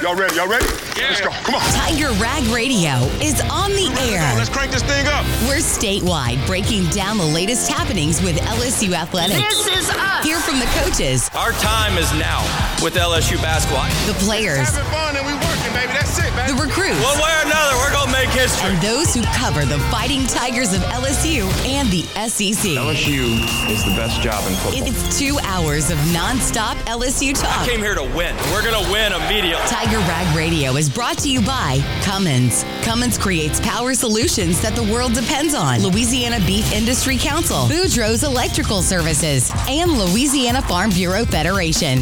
Y'all ready? Yeah. Let's go. Come on. Tiger Rag Radio is on the air. Let's crank this thing up. We're statewide, breaking down the latest happenings with LSU athletics. This is us. Hear from the coaches. Our time is now with LSU basketball. The players. Having fun and we working, baby. That's it, baby. The recruits. One way or another, we're going to make history. And those who cover the Fighting Tigers of LSU and the SEC. LSU is the best job in football. It's 2 hours of nonstop LSU talk. I came here to win. We're going to win immediately. Tiger Rag Radio is brought to you by Cummins. Cummins creates power solutions that the world depends on. Louisiana Beef Industry Council, Boudreaux's Electrical Services, and Louisiana Farm Bureau Federation.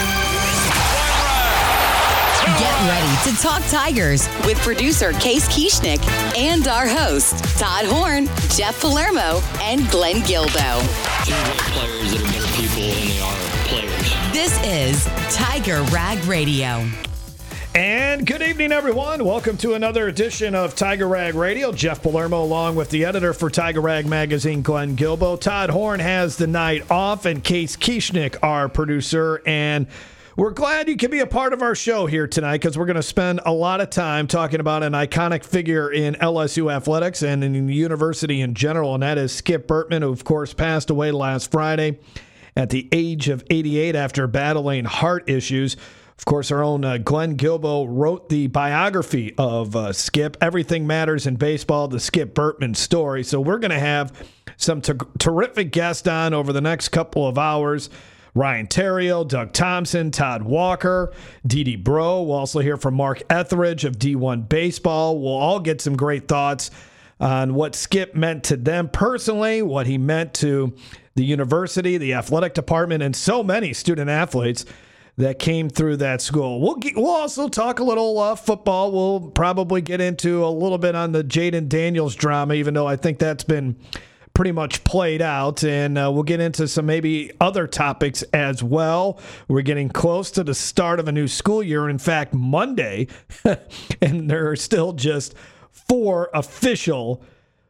Get ready to talk Tigers with producer Case Kieschnick and our hosts, Todd Horn, Jeff Palermo, and Glenn Gilbo. Players that are better people than they are players. This is Tiger Rag Radio. And good evening, everyone. Welcome to another edition of Tiger Rag Radio. Jeff Palermo along with the editor for Tiger Rag Magazine, Glenn Gilbo. Todd Horn has the night off, and Case Kieschnick, our producer. And we're glad you can be a part of our show here tonight because we're going to spend a lot of time talking about an iconic figure in LSU athletics and in the university in general, and that is Skip Bertman, who, of course, passed away last Friday at the age of 88 after battling heart issues. Of course, our own Glenn Gilbo wrote the biography of Skip, Everything Matters in Baseball, the Skip Bertman story. So we're going to have some terrific guests on over the next couple of hours. Ryan Terrio, Doug Thompson, Todd Walker, Didi Bro. We'll also hear from Mark Etheridge of D1 Baseball. We'll all get some great thoughts on what Skip meant to them personally, what he meant to the university, the athletic department, and so many student athletes that came through that school. We'll also talk a little football. We'll probably get into a little bit on the Jaden Daniels drama, even though I think that's been pretty much played out, and we'll get into some maybe other topics as well. We're getting close to the start of a new school year. In fact, Monday, and there are still just 4 official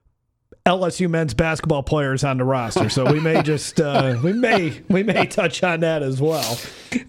LSU men's basketball players on the roster, so we may just we may touch on that as well.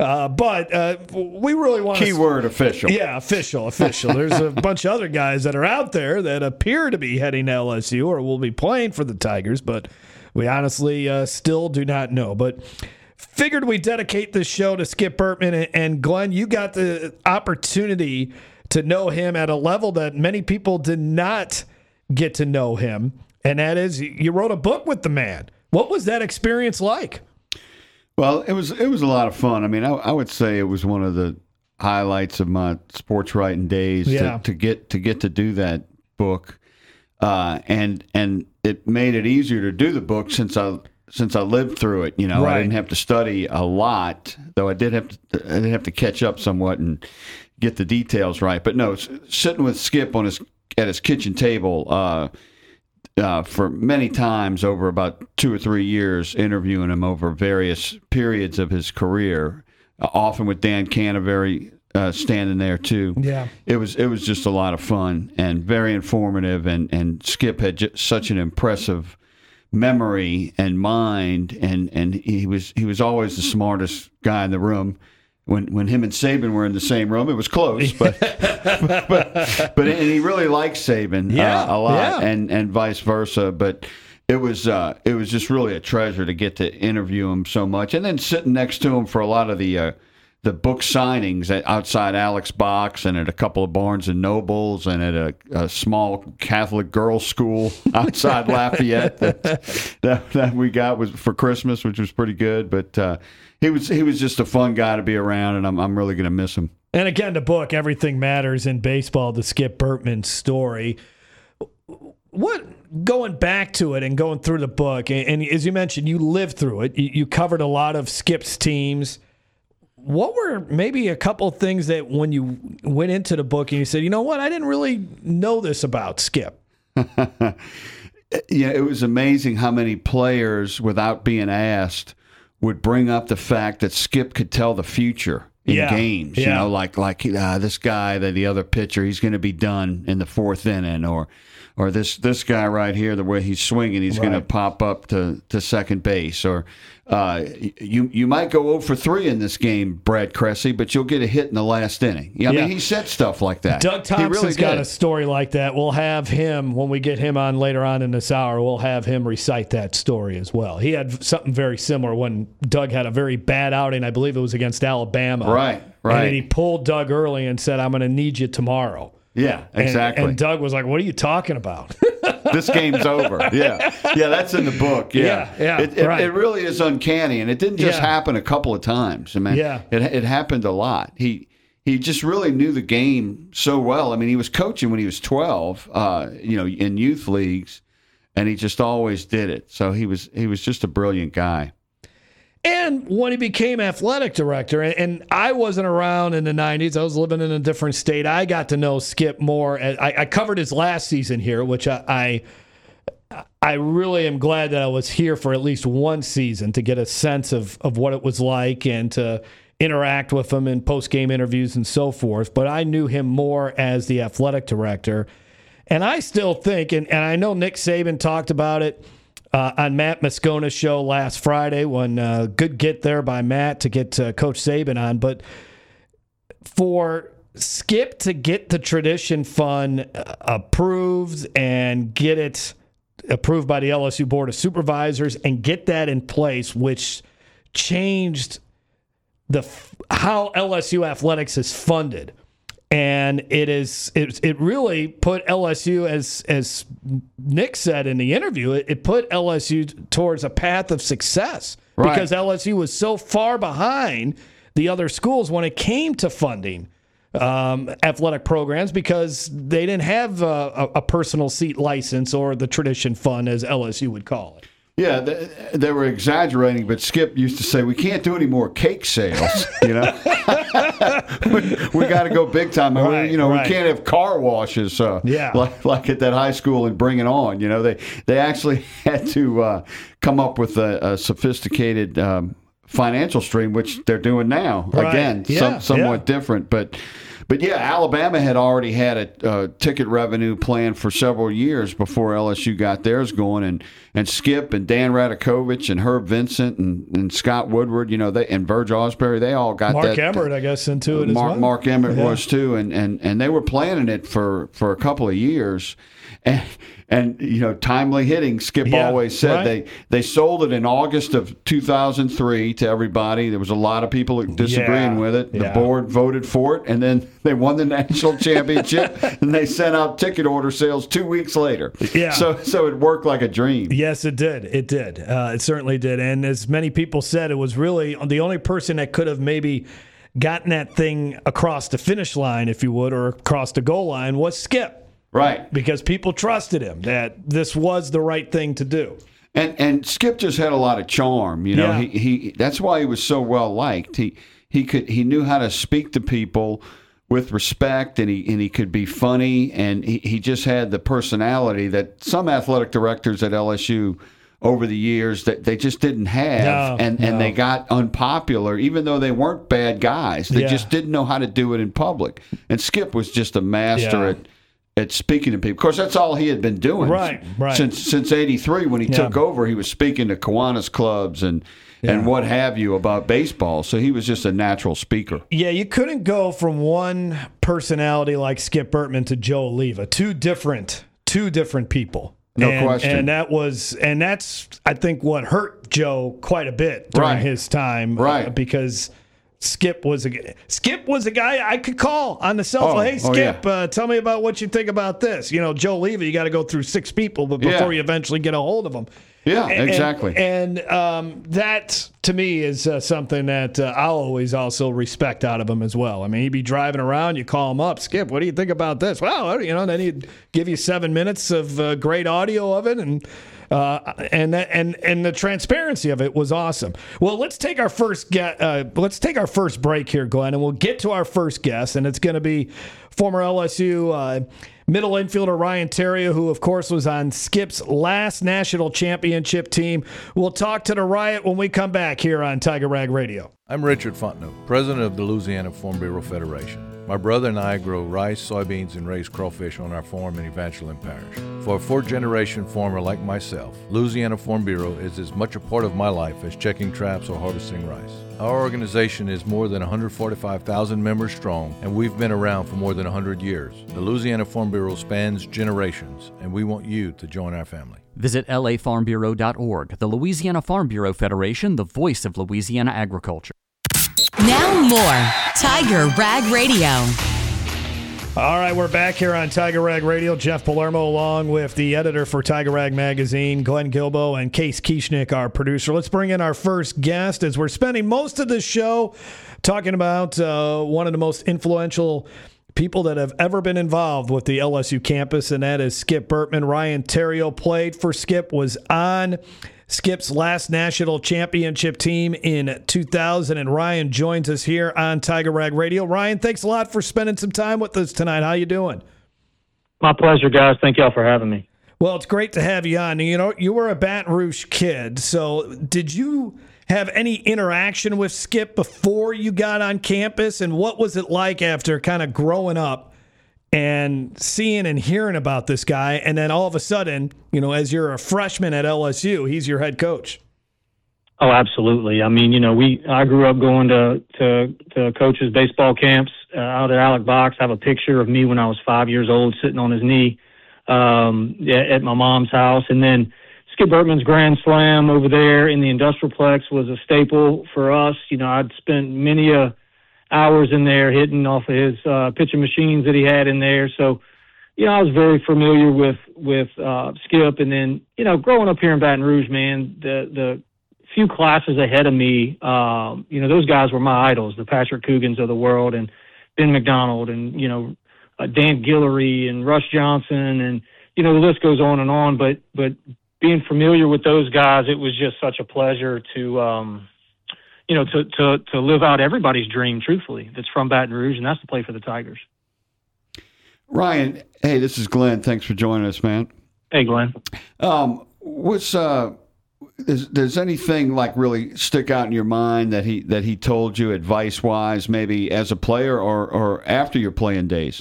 But we really want keyword official. Yeah, official. There's a bunch of other guys that are out there that appear to be heading to LSU or will be playing for the Tigers, but we honestly still do not know. But figured we dedicate this show to Skip Bertman, and Glenn, you got the opportunity to know him at a level that many people did not get to know him. And that is, you wrote a book with the man. What was that experience like? Well, it was a lot of fun. I mean, I would say it was one of the highlights of my sports writing days to get to do that book, and it made it easier to do the book since I lived through it. You know, right. I didn't have to study a lot, though I did have to catch up somewhat and get the details right. But no, sitting with Skip at his kitchen table. For many times over about 2 or 3 years, interviewing him over various periods of his career, often with Dan Canterbury standing there too. Yeah, it was just a lot of fun and very informative. And Skip had such an impressive memory and mind, and he was always the smartest guy in the room. When him and Saban were in the same room, it was close, but and he really liked Saban a lot, and vice versa. But it was just really a treasure to get to interview him so much, and then sitting next to him for a lot of the book signings outside Alex Box and at a couple of Barnes and Nobles and at a small Catholic girls' school outside Lafayette that we got was for Christmas, which was pretty good, but. He was just a fun guy to be around, and I'm really going to miss him. And again, the book, Everything Matters in Baseball, the Skip Bertman story. What, going back to it and going through the book, and as you mentioned, you lived through it. You covered a lot of Skip's teams. What were maybe a couple things that when you went into the book and you said, you know what, I didn't really know this about Skip? Yeah, it was amazing how many players, without being asked, would bring up the fact that Skip could tell the future in games. You know, like this guy, the other pitcher, he's going to be done in the 4th inning, or this guy right here, the way he's swinging, he's going to pop up to second base, or you might go 0 for 3 in this game, Brad Cressy, but you'll get a hit in the last inning. I mean, he said stuff like that. Doug Thompson's really got a story like that. We'll have him, when we get him on later on in this hour, we'll have him recite that story as well. He had something very similar when Doug had a very bad outing. I believe it was against Alabama. Right. And he pulled Doug early and said, I'm going to need you tomorrow. Yeah, exactly. And Doug was like, what are you talking about? This game's over. Yeah, that's in the book. Yeah. It really is uncanny, and it didn't just happen a couple of times. I mean, it happened a lot. He just really knew the game so well. I mean, he was coaching when he was 12, in youth leagues, and he just always did it. So he was just a brilliant guy. And when he became athletic director, and I wasn't around in the 90s, I was living in a different state, I got to know Skip more. I covered his last season here, which I really am glad that I was here for at least one season to get a sense of what it was like and to interact with him in post-game interviews and so forth. But I knew him more as the athletic director. And I still think, and I know Nick Saban talked about it, on Matt Moscona's show last Friday, when good get there by Matt to get Coach Saban on. But for Skip to get the Tradition Fund approved and get it approved by the LSU Board of Supervisors and get that in place, which changed how LSU athletics is funded. And it really put LSU, as Nick said in the interview, it put LSU towards a path of success because LSU was so far behind the other schools when it came to funding athletic programs because they didn't have a personal seat license or the Tradition Fund, as LSU would call it. Yeah, they were exaggerating, but Skip used to say, we can't do any more cake sales, we got to go big time. We can't have car washes like at that high school and bring it on. They actually had to come up with a sophisticated financial stream, which they're doing now. Right. Again, somewhat different, But yeah, Alabama had already had a ticket revenue plan for several years before LSU got theirs going, and Skip and Dan Radakovich and Herb Vincent and Scott Woodward, and Verge Osbury, they all got Mark that. Emmert, I guess, into it as well. Mark Emmert was too, and they were planning it for a couple of years. And timely hitting, Skip always said they sold it in August of 2003 to everybody. There was a lot of people disagreeing with it. The board voted for it, and then they won the national championship, and they sent out ticket order sales 2 weeks later. Yeah. So it worked like a dream. Yes, it did. It did. It certainly did. And as many people said, it was really the only person that could have maybe gotten that thing across the finish line, if you would, or across the goal line was Skip. Right. Because people trusted him that this was the right thing to do. And Skip just had a lot of charm, He that's why he was so well liked. He knew how to speak to people with respect, and he could be funny, and he just had the personality that some athletic directors at LSU over the years that they just didn't have, and they got unpopular, even though they weren't bad guys. They just didn't know how to do it in public. And Skip was just a master at speaking to people. Of course, that's all he had been doing since '83 when he took over. He was speaking to Kiwanis clubs and what have you about baseball. So he was just a natural speaker. Yeah, you couldn't go from one personality like Skip Bertman to Joe Oliva. Two different people. No question. And that's I think what hurt Joe quite a bit during his time. Right. Because Skip was a guy I could call on the cell phone. Hey, Skip, tell me about what you think about this. Joe Oliva, you got to go through 6 people before you eventually get a hold of him. Yeah, exactly. And that, to me, is something that I'll always also respect out of him as well. I mean, he'd be driving around, you call him up, Skip, what do you think about this? Well, then he'd give you 7 minutes of great audio of it, and the transparency of it was awesome. Well, let's take our first break here, Glenn, and we'll get to our first guest, and it's going to be former LSU middle infielder Ryan Theriot, who, of course, was on Skip's last national championship team. We'll talk to the Riot when we come back here on Tiger Rag Radio. I'm Richard Fontenot, president of the Louisiana Farm Bureau Federation. My brother and I grow rice, soybeans, and raise crawfish on our farm in Evangeline Parish. For a fourth-generation farmer like myself, Louisiana Farm Bureau is as much a part of my life as checking traps or harvesting rice. Our organization is more than 145,000 members strong, and we've been around for more than 100 years. The Louisiana Farm Bureau spans generations, and we want you to join our family. Visit lafarmbureau.org, the Louisiana Farm Bureau Federation, the voice of Louisiana agriculture. Now more Tiger Rag Radio. All right, we're back here on Tiger Rag Radio. Jeff Palermo along with the editor for Tiger Rag Magazine, Glenn Guilbeau, and Case Kieschnick, our producer. Let's bring in our first guest as we're spending most of the show talking about one of the most influential people that have ever been involved with the LSU campus, and that is Skip Bertman. Ryan Theriot played for Skip, was on Skip's last national championship team in 2000, and Ryan joins us here on Tiger Rag Radio. Ryan, thanks a lot for spending some time with us tonight. How you doing? My pleasure, guys. Thank y'all for having me. Well, it's great to have you on. You know, you were a Baton Rouge kid, so did you have any interaction with Skip before you got on campus, and what was it like after kind of growing up and seeing and hearing about this guy, and then all of a sudden, you know, as you're a freshman at LSU, he's your head coach? Oh, absolutely. I mean, you know, I grew up going to coaches' baseball camps out at Alec Box. I have a picture of me when I was 5 years old sitting on his knee at my mom's house. And then Skip Bertman's Grand Slam over there in the Industrialplex was a staple for us. You know, I'd spent many hours in there hitting off of his pitching machines that he had in there. So, you know, I was very familiar with Skip. And then, you know, growing up here in Baton Rouge, man, the few classes ahead of me, you know, those guys were my idols, the Patrick Coogans of the world, and Ben McDonald, and, you know, Dan Guillory and Russ Johnson, and, you know, the list goes on and on. But being familiar with those guys, it was just such a pleasure to you know, to live out everybody's dream, truthfully, that's from Baton Rouge, and that's to play for the Tigers. Ryan, hey, this is Glenn. Thanks for joining us, man. Hey, Glenn. Does anything like really stick out in your mind that he told you advice-wise, maybe as a player or after your playing days?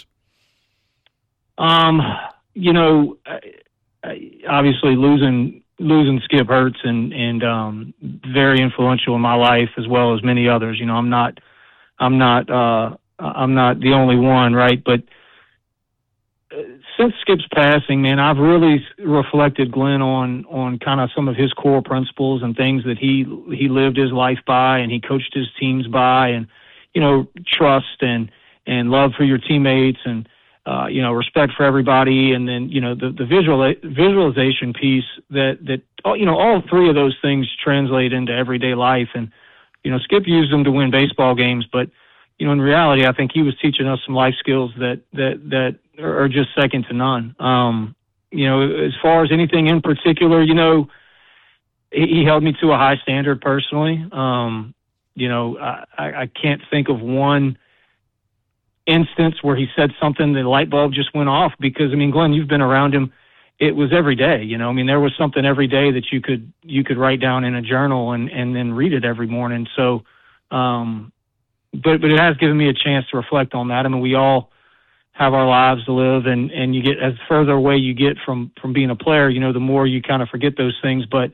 You know, obviously losing Skip hurts, and very influential in my life as well as many others. You know, I'm not the only one, right? But since Skip's passing, man, I've really reflected, Glenn, on kind of some of his core principles and things that he lived his life by, and he coached his teams by, and, you know, trust and love for your teammates, and you know, respect for everybody, and then, you know, the visualization piece that you know, all three of those things translate into everyday life. And, you know, Skip used them to win baseball games, but, you know, in reality, I think he was teaching us some life skills that are just second to none. You know, as far as anything in particular, you know, he held me to a high standard personally. You know, I can't think of one instance where he said something, the light bulb just went off, because, I mean, Glenn, you've been around him. It was every day, you know, I mean, there was something every day that you could write down in a journal and then read it every morning. So, but it has given me a chance to reflect on that. I mean, we all have our lives to live, and you get, as further away you get from being a player, you know, the more you kind of forget those things. But,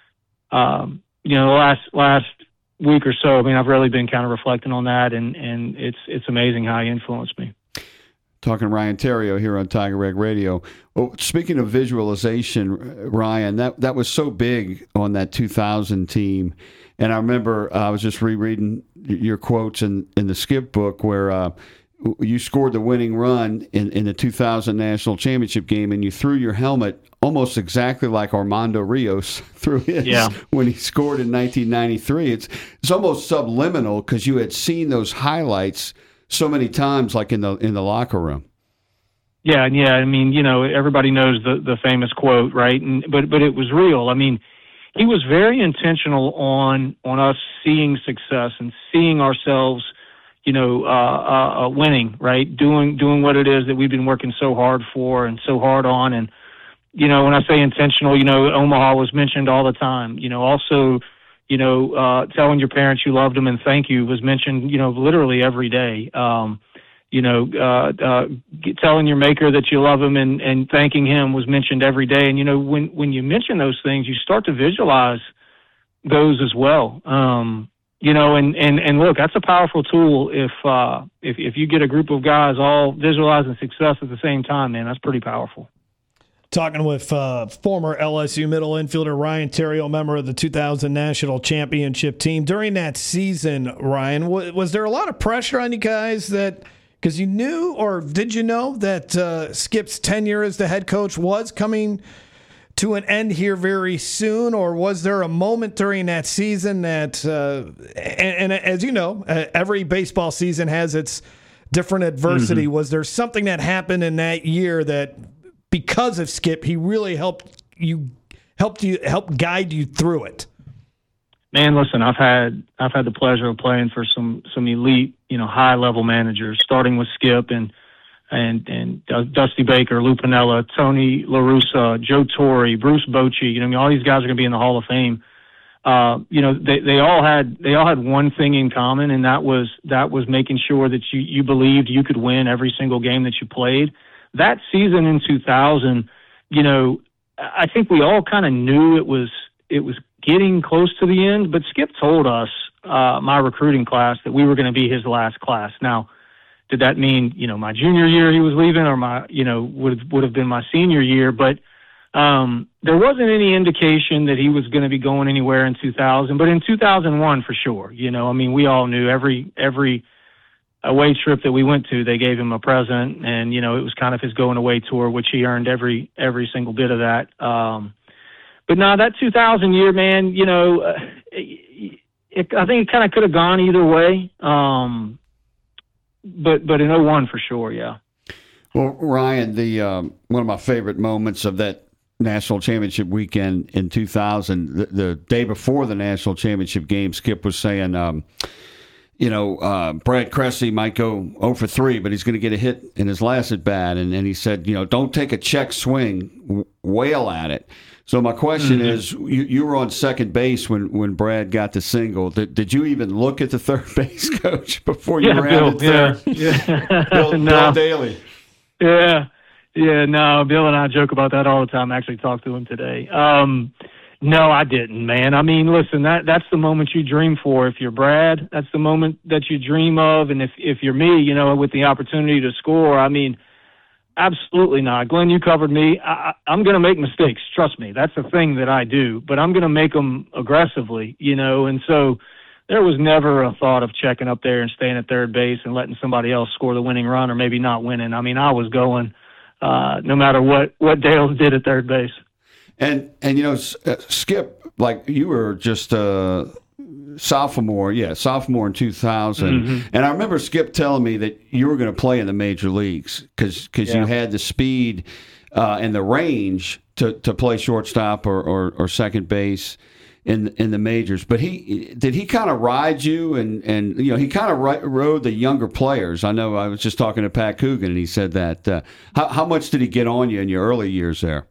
you know, the last week or so, I mean, I've really been kind of reflecting on that, and it's amazing how he influenced me. Talking to Ryan Theriot here on Tiger Rag Radio. Well, speaking of visualization, Ryan, that was so big on that 2000 team. And I remember I was just rereading your quotes in the Skip book where you scored the winning run in the 2000 national championship game, and you threw your helmet almost exactly like Armando Rios threw his when he scored in 1993. It's almost subliminal because you had seen those highlights so many times, like in the locker room. Yeah. I mean, you know, everybody knows the famous quote, right? But it was real. I mean, he was very intentional on us seeing success and seeing ourselves, you know, winning, right? Doing what it is that we've been working so hard for and so hard on. And, you know, when I say intentional, you know, Omaha was mentioned all the time. You know, also, you know, telling your parents you loved them and thank you was mentioned, you know, literally every day. telling your maker that you love him and thanking him was mentioned every day. And, when you mention those things, you start to visualize those as well. And look, that's a powerful tool. If you get a group of guys all visualizing success at the same time, man, that's pretty powerful. Talking with former LSU middle infielder Ryan Theriot, member of the 2000 National Championship team. During that season, Ryan, was there a lot of pressure on you guys because you knew, or did you know that Skip's tenure as the head coach was coming to an end here very soon, or was there a moment during that season that, and as you know, every baseball season has its different adversity. Mm-hmm. Was there something that happened in that year that, because of Skip, he really helped guide you through it? Man, listen, I've had the pleasure of playing for some elite, high level managers, starting with Skip and Dusty Baker, Lou Piniella, Tony La Russa, Joe Torre, Bruce Bochy. All these guys are going to be in the Hall of Fame. They all had one thing in common, and that was making sure that you believed you could win every single game that you played. That season in 2000, I think we all kind of knew it was getting close to the end, but Skip told us, my recruiting class, that we were going to be his last class. Now, did that mean, my junior year he was leaving, or my, would have been my senior year? But there wasn't any indication that he was going to be going anywhere in 2000. But in 2001, for sure, we all knew every away trip that we went to, they gave him a present, and it was kind of his going away tour, which he earned every single bit of that. But no, that 2000 year, man, I think it kind of could have gone either way. But in 01 for sure, yeah. Well, Ryan, the one of my favorite moments of that national championship weekend in 2000, the day before the national championship game, Skip was saying, Brad Cressy might go 0 for 3, but he's going to get a hit in his last at bat. And he said, don't take a check swing, wail at it. So my question is, you were on second base when Brad got the single. Did you even look at the third base coach before you ran it there? Yeah. Bill Daly. Yeah. No, Bill and I joke about that all the time. I actually talked to him today. No, I didn't, man. I mean, listen, that's the moment you dream for. If you're Brad, that's the moment that you dream of. And if you're me, with the opportunity to score, I mean, absolutely not. Glenn, you covered me. I'm going to make mistakes. Trust me. That's the thing that I do. But I'm going to make them aggressively, And so there was never a thought of checking up there and staying at third base and letting somebody else score the winning run, or maybe not winning. I mean, I was going no matter what Dales did at third base. And Skip, like, you were just sophomore in 2000. Mm-hmm. And I remember Skip telling me that you were going to play in the major leagues because you had the speed and the range to play shortstop or second base in the majors. But did he kind of ride you and he kind of rode the younger players? I know I was just talking to Pat Coogan, and he said that. How much did he get on you in your early years there?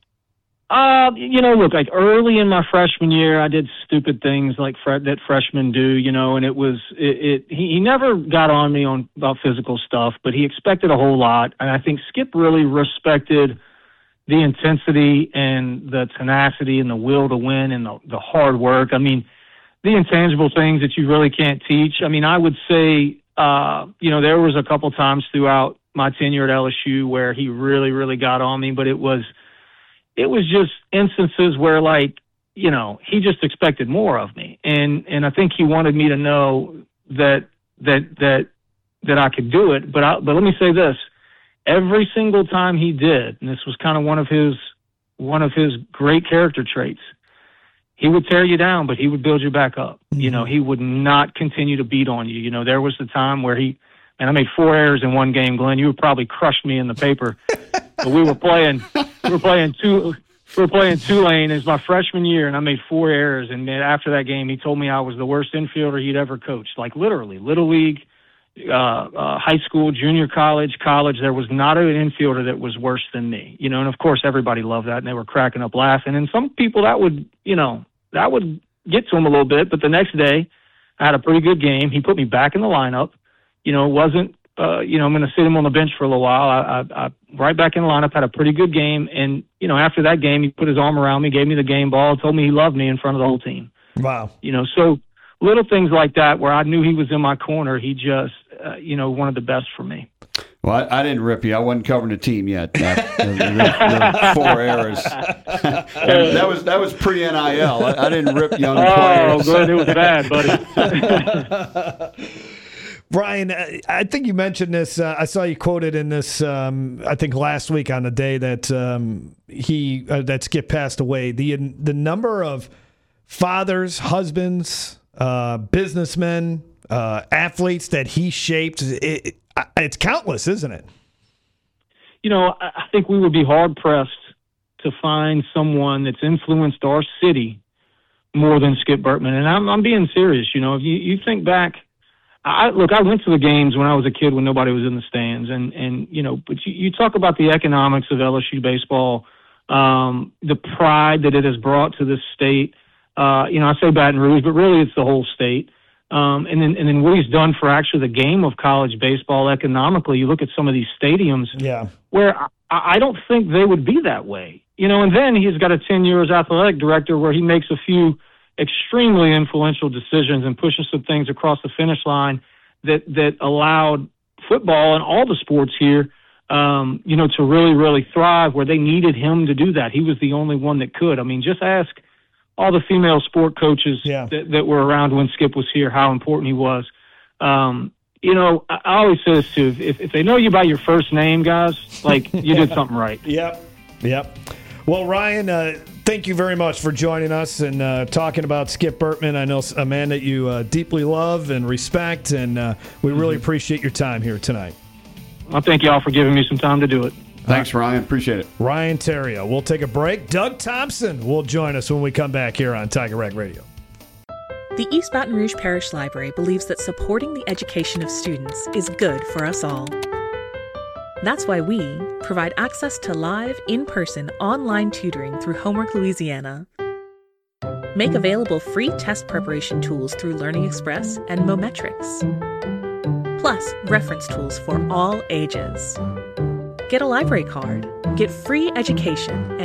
Look, like early in my freshman year, I did stupid things like that freshmen do, and it was, he never got on me about physical stuff, but he expected a whole lot. And I think Skip really respected the intensity and the tenacity and the will to win and the hard work. I mean, the intangible things that you really can't teach. I mean, I would say, there was a couple times throughout my tenure at LSU where he really, really got on me, but it was just instances where, like, he just expected more of me. And I think he wanted me to know that I could do it. But let me say this, every single time he did, and this was kind of one of his great character traits, he would tear you down, but he would build you back up. Mm-hmm. He would not continue to beat on you. There was the time where I made 4 errors in one game, Glenn. You would probably crush me in the paper. But we were playing Tulane as my freshman year, and I made 4 errors. And then after that game, he told me I was the worst infielder he'd ever coached. Like, literally, Little League, high school, junior college. There was not an infielder that was worse than me. And of course, everybody loved that, and they were cracking up laughing. And some people that would get to them a little bit. But the next day, I had a pretty good game. He put me back in the lineup. It wasn't I'm going to sit him on the bench for a little while. I right back in the lineup, had a pretty good game. And, after that game, he put his arm around me, gave me the game ball, told me he loved me in front of the whole team. Wow. So little things like that where I knew he was in my corner, he just, one of the best for me. Well, I didn't rip you. I wasn't covering the team yet. The 4 errors. that was pre-NIL. I didn't rip young players. Oh, good. It was bad, buddy. Brian, I think you mentioned this. I saw you quoted in this. I think last week on the day that that Skip passed away. The number of fathers, husbands, businessmen, athletes that he shaped. It's countless, isn't it? I think we would be hard pressed to find someone that's influenced our city more than Skip Bertman. And I'm being serious. If you think back. I went to the games when I was a kid when nobody was in the stands, but you talk about the economics of LSU baseball, the pride that it has brought to this state. I say Baton Rouge, but really it's the whole state. And then what he's done for actually the game of college baseball economically. You look at some of these stadiums, where I don't think they would be that way. And then he's got a 10 years athletic director where he makes a few extremely influential decisions and pushes some things across the finish line that allowed football and all the sports here, to really, really thrive where they needed him to do that. He was the only one that could. I mean, just ask all the female sport coaches that were around when Skip was here, how important he was. I always say this too, if they know you by your first name, guys, you did something right. Yep. Well, Ryan, thank you very much for joining us and talking about Skip Bertman. I know a man that you deeply love and respect, and we really appreciate your time here tonight. Well, thank you all for giving me some time to do it. Thanks, Ryan. Appreciate it. Ryan Theriot. We'll take a break. Doug Thompson will join us when we come back here on Tiger Rag Radio. The East Baton Rouge Parish Library believes that supporting the education of students is good for us all. That's why we provide access to live, in-person, online tutoring through Homework Louisiana. Make available free test preparation tools through Learning Express and Mometrics. Plus, reference tools for all ages. Get a library card. Get free education at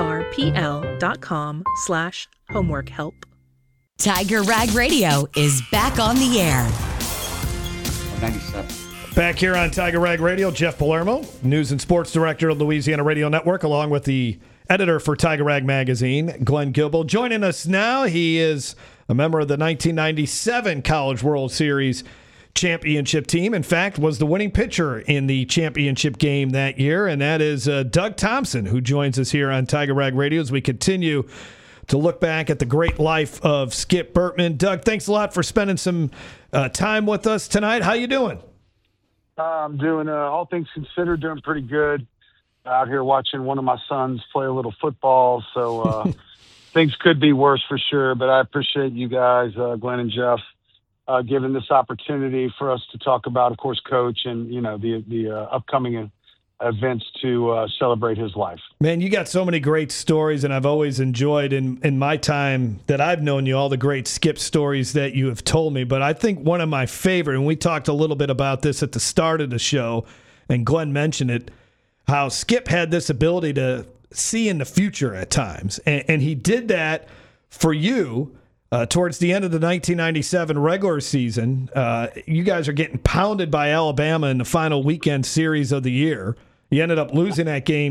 ebrpl.com/homeworkhelp. Tiger Rag Radio is back on the air. 97. Back here on Tiger Rag Radio, Jeff Palermo, News and Sports Director of Louisiana Radio Network, along with the editor for Tiger Rag Magazine, Glenn Guilbeau. Joining us now, he is a member of the 1997 College World Series championship team. In fact, was the winning pitcher in the championship game that year, and that is Doug Thompson, who joins us here on Tiger Rag Radio as we continue to look back at the great life of Skip Bertman. Doug, thanks a lot for spending some time with us tonight. How you doing? I'm doing, all things considered, doing pretty good. Out here watching one of my sons play a little football, so things could be worse for sure. But I appreciate you guys, Glenn and Jeff, giving this opportunity for us to talk about, of course, Coach and the upcoming events to celebrate his life. Man, you got so many great stories, and I've always enjoyed in my time that I've known you all the great Skip stories that you have told me. But I think one of my favorite, and we talked a little bit about this at the start of the show, and Glenn mentioned it, how Skip had this ability to see in the future at times. And he did that for you towards the end of the 1997 regular season. You guys are getting pounded by Alabama in the final weekend series of the year. You ended up losing that game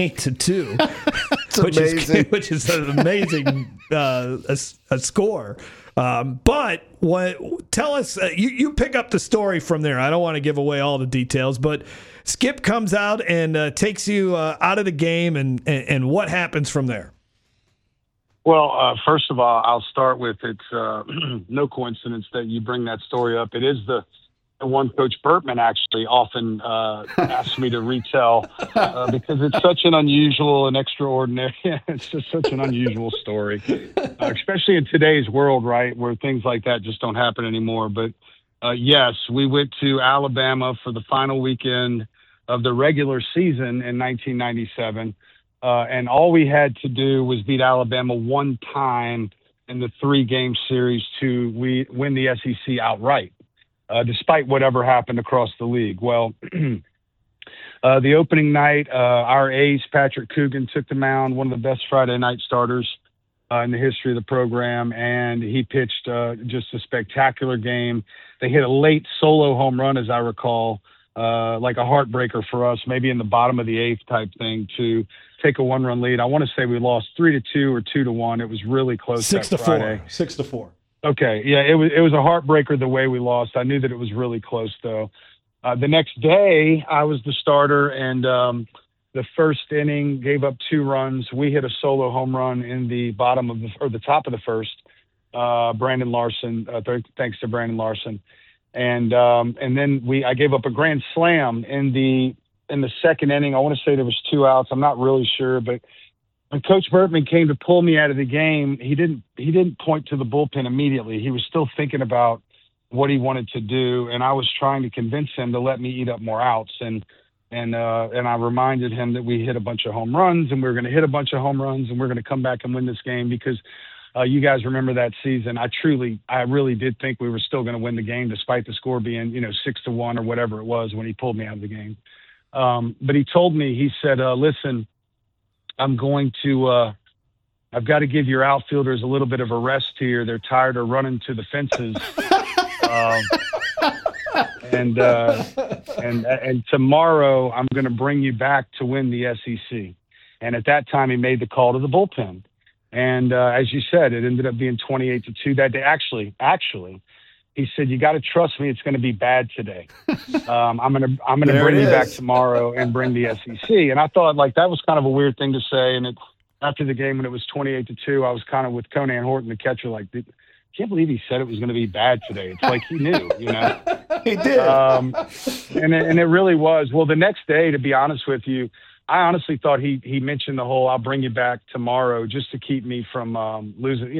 28-2, which is an amazing a score. But tell us, you pick up the story from there. I don't want to give away all the details, but Skip comes out and takes you out of the game, and what happens from there? Well, first of all, I'll start with it's no coincidence that you bring that story up. It is the one Coach Bertman actually often asks me to retell because it's such an unusual and extraordinary. It's just such an unusual story, especially in today's world, right, where things like that just don't happen anymore. But yes, we went to Alabama for the final weekend of the regular season in 1997. And all we had to do was beat Alabama one time in the 3-game series to win the SEC outright. despite whatever happened across the league. Well, the opening night, our ace, Patrick Coogan, took the mound, one of the best Friday night starters in the history of the program, and he pitched just a spectacular game. They hit a late solo home run, as I recall, like a heartbreaker for us, maybe in the bottom of the eighth type thing, to take a 1-run lead. I want to say we lost 3-2 or 2-1. It was really close. 6-4. 6-4. Okay, yeah, it was a heartbreaker the way we lost. I knew that it was really close though. The next day, I was the starter, and the first inning gave up 2 runs. We hit a solo home run in the the top of the first. Brandon Larson, thanks to Brandon Larson, and then I gave up a grand slam in the second inning. I want to say there was 2 outs. I'm not really sure, but when Coach Bertman came to pull me out of the game, he didn't point to the bullpen immediately. He was still thinking about what he wanted to do, and I was trying to convince him to let me eat up more outs. And I reminded him that we hit a bunch of home runs, and we were going to hit a bunch of home runs, and we're going to come back and win this game because you guys remember that season. I really did think we were still going to win the game, despite the score being 6-1 or whatever it was when he pulled me out of the game. But he told me, he said, "Listen, I've got to give your outfielders a little bit of a rest here. They're tired of running to the fences." And tomorrow I'm going to bring you back to win the SEC. And at that time, he made the call to the bullpen. And as you said, it ended up being 28-2 that day. Actually, he said, "You got to trust me. It's going to be bad today. I'm going to bring you back tomorrow and bring the SEC." And I thought that was kind of a weird thing to say. And after the game, when it was 28-2, I was kind of with Conan Horton, the catcher, I can't believe he said it was going to be bad today. It's like he knew, He did. And it really was. Well, the next day, to be honest with you, I honestly thought he mentioned the whole "I'll bring you back tomorrow" just to keep me from losing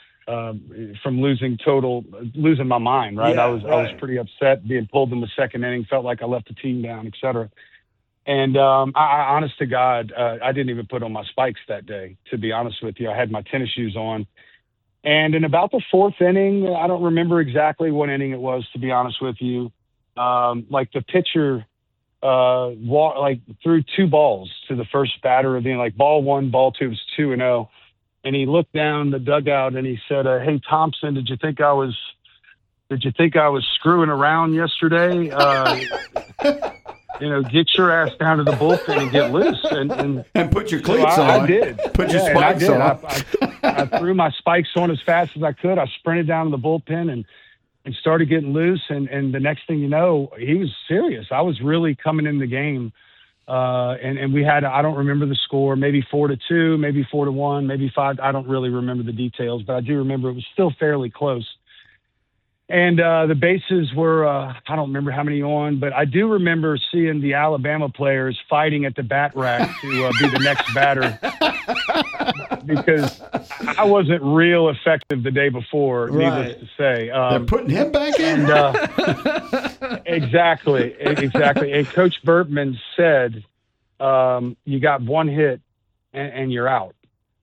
my mind, right? Yeah, I was pretty upset being pulled in the second inning, felt like I left the team down, et cetera. And I honest to God, I didn't even put on my spikes that day, to be honest with you. I had my tennis shoes on. And in about the 4th inning, I don't remember exactly what inning it was, to be honest with you, the pitcher threw 2 balls to the first batter of the inning, ball 1, ball 2, it was 2-0. And he looked down the dugout and he said, "Hey, Thompson, did you think I was screwing around yesterday? Get your ass down to the bullpen and get loose and put your cleats on." I did. Put your spikes on. I threw my spikes on as fast as I could. I sprinted down to the bullpen and started getting loose. And the next thing you know, he was serious. I was really coming in the game. And we had, I don't remember the score, maybe 4-2, maybe 4-1, maybe 5. I don't really remember the details, but I do remember it was still fairly close. And the bases were, I don't remember how many on, but I do remember seeing the Alabama players fighting at the bat rack to be the next batter because I wasn't real effective the day before, needless to say. They're putting him back in? Exactly. And Coach Bertman said, "You got 1 hit and you're out."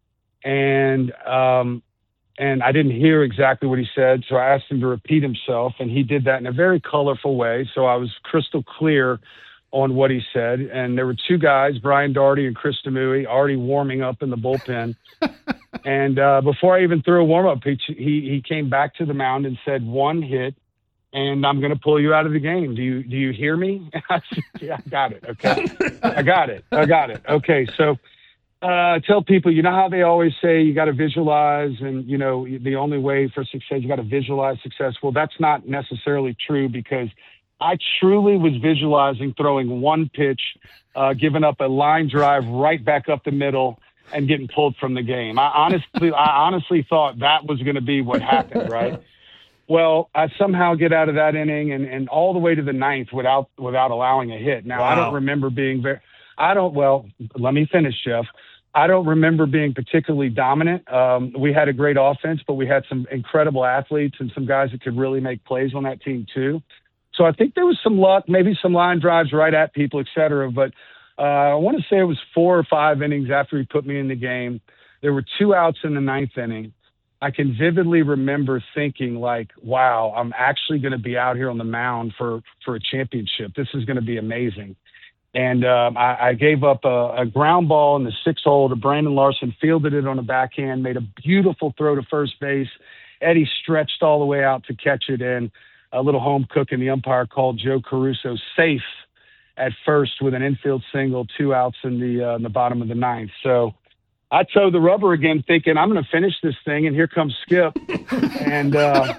And I didn't hear exactly what he said, so I asked him to repeat himself, and he did that in a very colorful way. So I was crystal clear on what he said. And there were 2 guys, Brian Daugherty and Chris Demui, already warming up in the bullpen. And before I even threw a warm-up pitch, he came back to the mound and said, "1 hit, and I'm going to pull you out of the game. Do you hear me?" I said, "Yeah, I got it. Okay. I got it. Okay, so tell people, how how they always say you got to visualize and, the only way for success, you got to visualize success. Well, that's not necessarily true because I truly was visualizing throwing 1 pitch, giving up a line drive right back up the middle and getting pulled from the game. I honestly thought that was going to be what happened, right? Well, I somehow get out of that inning and all the way to the 9th without allowing a hit. Now, wow. I don't remember being let me finish, Jeff. I don't remember being particularly dominant. We had a great offense, but we had some incredible athletes and some guys that could really make plays on that team too. So I think there was some luck, maybe some line drives right at people, et cetera. But I want to say it was 4 or 5 innings after he put me in the game. There were 2 outs in the 9th inning. I can vividly remember thinking like, wow, I'm actually going to be out here on the mound for a championship. This is going to be amazing. And I gave up a ground ball in the 6th hole to Brandon Larson, fielded it on the backhand, made a beautiful throw to first base. Eddie stretched all the way out to catch it in. A little home cook, and the umpire called Joe Caruso safe at first with an infield single, 2 outs in the bottom of the 9th. So I towed the rubber again, thinking I'm going to finish this thing, and here comes Skip, and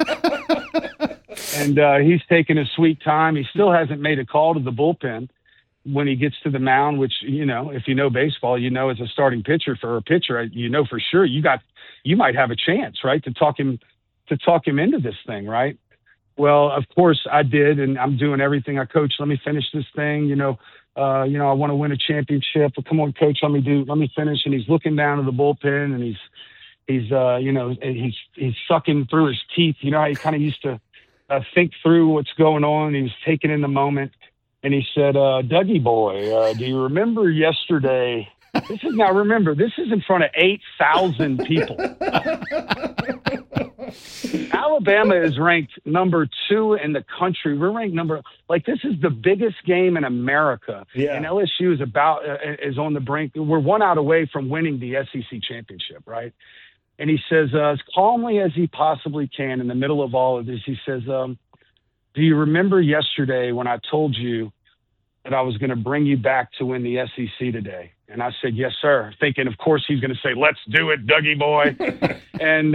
he's taking his sweet time. He still hasn't made a call to the bullpen when he gets to the mound, which, you know, if you know baseball, you know, as a starting pitcher for a pitcher, you know for sure you might have a chance, right, to talk him into this thing, right? Well, of course I did, and I'm doing everything. Coach, let me finish this thing. I want to win a championship. But come on, Coach, let me finish. And he's looking down to the bullpen, and he's sucking through his teeth. You know how he kind of used to think through what's going on. He was taking in the moment. And he said, Dougie boy, do you remember yesterday? This is in front of 8,000 people. Alabama is ranked number 2 in the country. We're ranked this is the biggest game in America. Yeah. And LSU is on the brink. We're 1 out away from winning the SEC championship, right? And he says, as calmly as he possibly can in the middle of all of this, he says, do you remember yesterday when I told you that I was going to bring you back to win the SEC today? And I said, yes, sir. Thinking, of course, he's going to say, let's do it, Dougie boy. And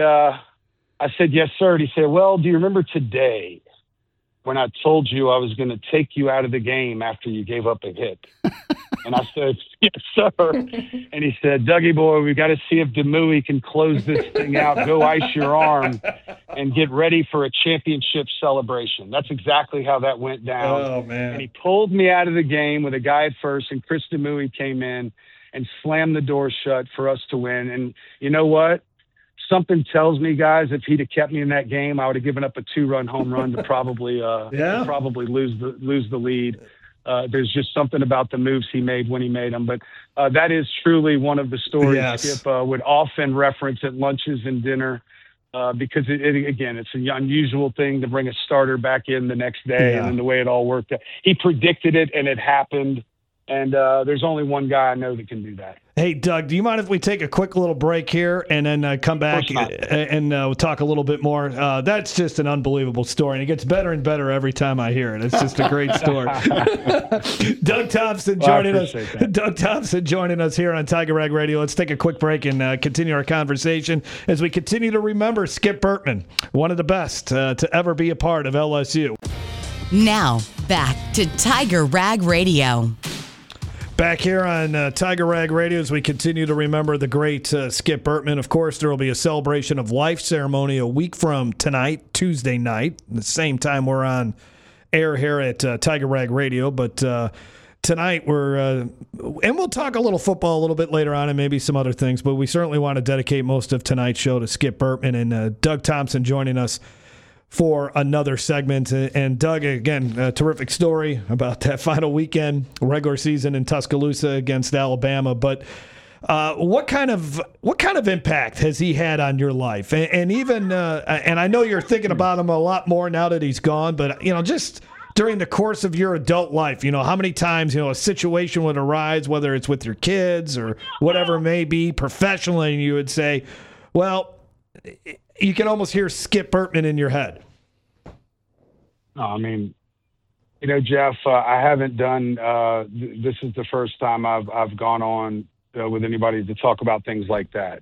I said, yes, sir. And he said, well, do you remember today when I told you I was going to take you out of the game after you gave up a hit? And I said, yes, sir. And he said, Dougie boy, we got to see if Demouy can close this thing out. Go ice your arm and get ready for a championship celebration. That's exactly how that went down. Oh, man. And he pulled me out of the game with a guy at first, and Chris Demouy came in and slammed the door shut for us to win. And you know what? Something tells me, guys, if he'd have kept me in that game, I would have given up a 2-run home run to probably lose the lead. There's just something about the moves he made when he made them. But that is truly one of the stories Skip would often reference at lunches and dinner because, it's an unusual thing to bring a starter back in the next day. Yeah. And then the way it all worked out. He predicted it, and it happened. And there's only one guy I know that can do that. Hey, Doug, do you mind if we take a quick little break here and then come back and we'll talk a little bit more? That's just an unbelievable story, and it gets better and better every time I hear it. It's just a great story. Doug Thompson joining us. Doug Thompson joining us here on Tiger Rag Radio. Let's take a quick break and continue our conversation as we continue to remember Skip Bertman, one of the best to ever be a part of LSU. Now, back to Tiger Rag Radio. Back here on Tiger Rag Radio as we continue to remember the great Skip Bertman. Of course, there will be a celebration of life ceremony a week from tonight, Tuesday night, the same time we're on air here at Tiger Rag Radio. But tonight and we'll talk a little football a little bit later on and maybe some other things, but we certainly want to dedicate most of tonight's show to Skip Bertman, and Doug Thompson joining us for another segment. And Doug, again, a terrific story about that final weekend, regular season in Tuscaloosa against Alabama. But what kind of impact has he had on your life? And even and I know you're thinking about him a lot more now that he's gone, but just during the course of your adult life, how many times a situation would arise, whether it's with your kids or whatever it may be, professionally, and you would say, well, you can almost hear Skip Bertman in your head. No, I mean, Jeff, I haven't done. This is the first time I've gone on with anybody to talk about things like that.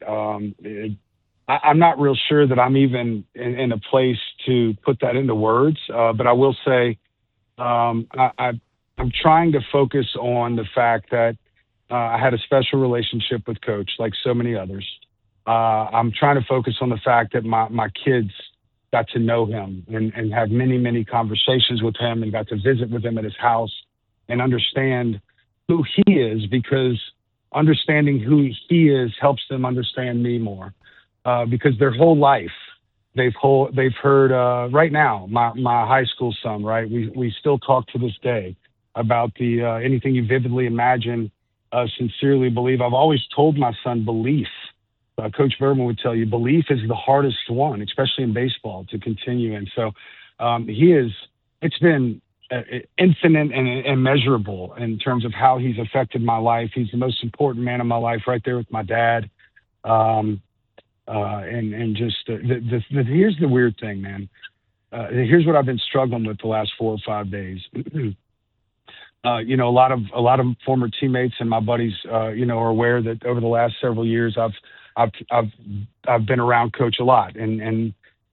I'm not real sure that I'm even in a place to put that into words. But I will say, I'm trying to focus on the fact that I had a special relationship with Coach, like so many others. I'm trying to focus on the fact that my kids got to know him and have many, many conversations with him and got to visit with him at his house and understand who he is, because understanding who he is helps them understand me more. Because their whole life, they've heard, right now, my high school son, right? We still talk to this day about the anything you vividly imagine, sincerely believe. I've always told my son belief Coach Bertman would tell you, belief is the hardest one, especially in baseball, to continue. And so it's been infinite and immeasurable in terms of how he's affected my life. He's the most important man in my life, right there with my dad. And just here's the weird thing, man. Here's what I've been struggling with the last 4 or 5 days. A lot of former teammates and my buddies, are aware that over the last several years, I've been around Coach a lot and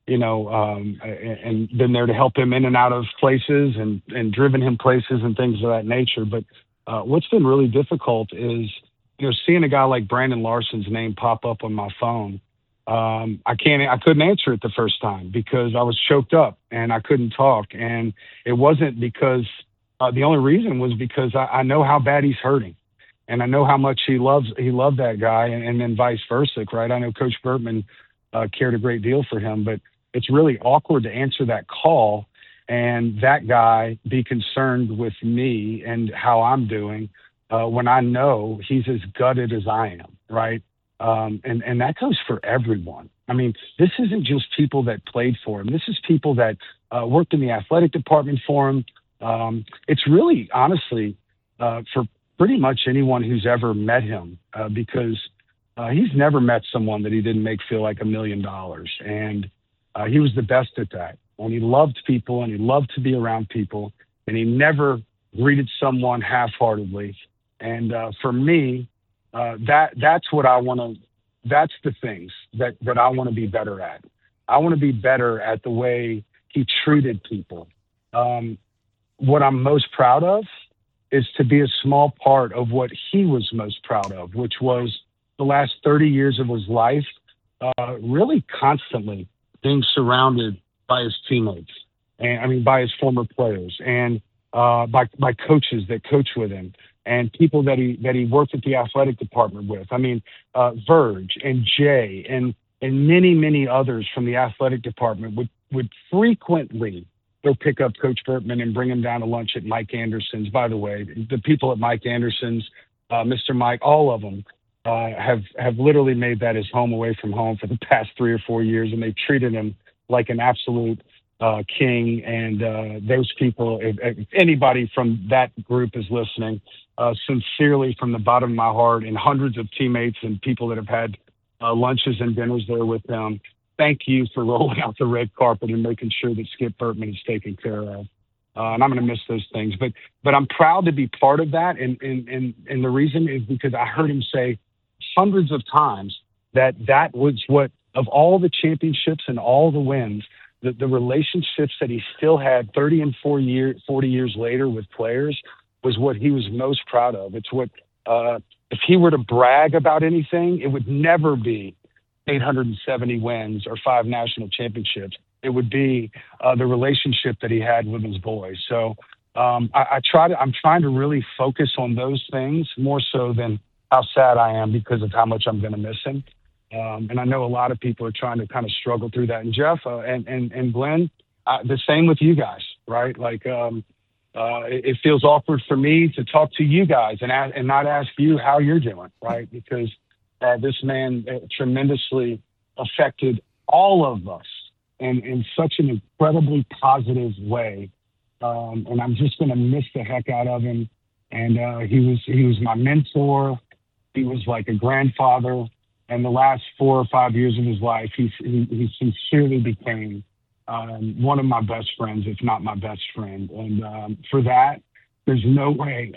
been there to help him in and out of places and driven him places and things of that nature. But what's been really difficult is, seeing a guy like Brandon Larson's name pop up on my phone. I couldn't answer it the first time because I was choked up and I couldn't talk. And it wasn't because the only reason was because I know how bad he's hurting. And I know how much he loved that guy, and then vice versa, right? I know Coach Bertman cared a great deal for him, but it's really awkward to answer that call and that guy be concerned with me and how I'm doing when I know he's as gutted as I am, right? And that goes for everyone. I mean, this isn't just people that played for him. This is people that worked in the athletic department for him. It's really, honestly, for pretty much anyone who's ever met him, because he's never met someone that he didn't make feel like $1 million. And he was the best at that. And he loved people and he loved to be around people. And he never greeted someone half-heartedly. And for me, that's what I want to, that's the things that I want to be better at. I want to be better at the way he treated people. What I'm most proud of is to be a small part of what he was most proud of, which was the last 30 years of his life, really constantly being surrounded by his teammates, and by his former players, and by coaches that coach with him, and people that he worked at the athletic department with. Verge and Jay and many, many others from the athletic department would frequently go pick up Coach Bertman and bring him down to lunch at Mike Anderson's. By the way, the people at Mike Anderson's, Mr. Mike, all of them have literally made that his home away from home for the past 3 or 4 years, and they've treated him like an absolute king. And those people, if anybody from that group is listening, sincerely from the bottom of my heart, and hundreds of teammates and people that have had lunches and dinners there with them, thank you for rolling out the red carpet and making sure that Skip Bertman is taken care of. And I'm going to miss those things, but I'm proud to be part of that. And the reason is because I heard him say hundreds of times that was what, of all the championships and all the wins, the relationships that he still had 30 and 40 years later with players was what he was most proud of. It's what, if he were to brag about anything, it would never be 870 wins or 5 national championships. It would be the relationship that he had with his boys. So I'm trying to really focus on those things more so than how sad I am because of how much I'm going to miss him. And I know a lot of people are trying to kind of struggle through that. And Jeff and Glenn, the same with you guys, right? Like it feels awkward for me to talk to you guys and not ask you how you're doing, right? Because this man tremendously affected all of us in such an incredibly positive way. And I'm just going to miss the heck out of him. And he was my mentor. He was like a grandfather. And the last 4 or 5 years of his life, he sincerely became one of my best friends, if not my best friend. And for that, there's no way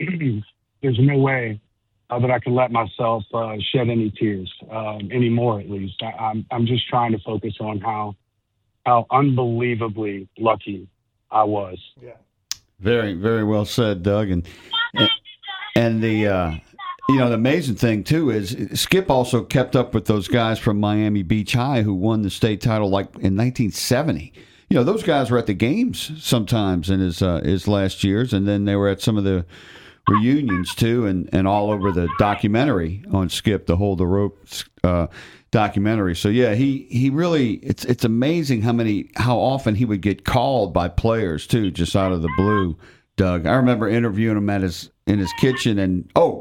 that I can let myself shed any tears anymore. At least I'm just trying to focus on how unbelievably lucky I was. Yeah. Very, very well said, Doug. And the the amazing thing too is Skip also kept up with those guys from Miami Beach High who won the state title like in 1970. Those guys were at the games sometimes in his last years, and then they were at some of the reunions too, and all over the documentary on Skip, the Hold the Ropes documentary. So yeah, he really, it's amazing how often he would get called by players too, just out of the blue. Doug, I remember interviewing him in his kitchen, and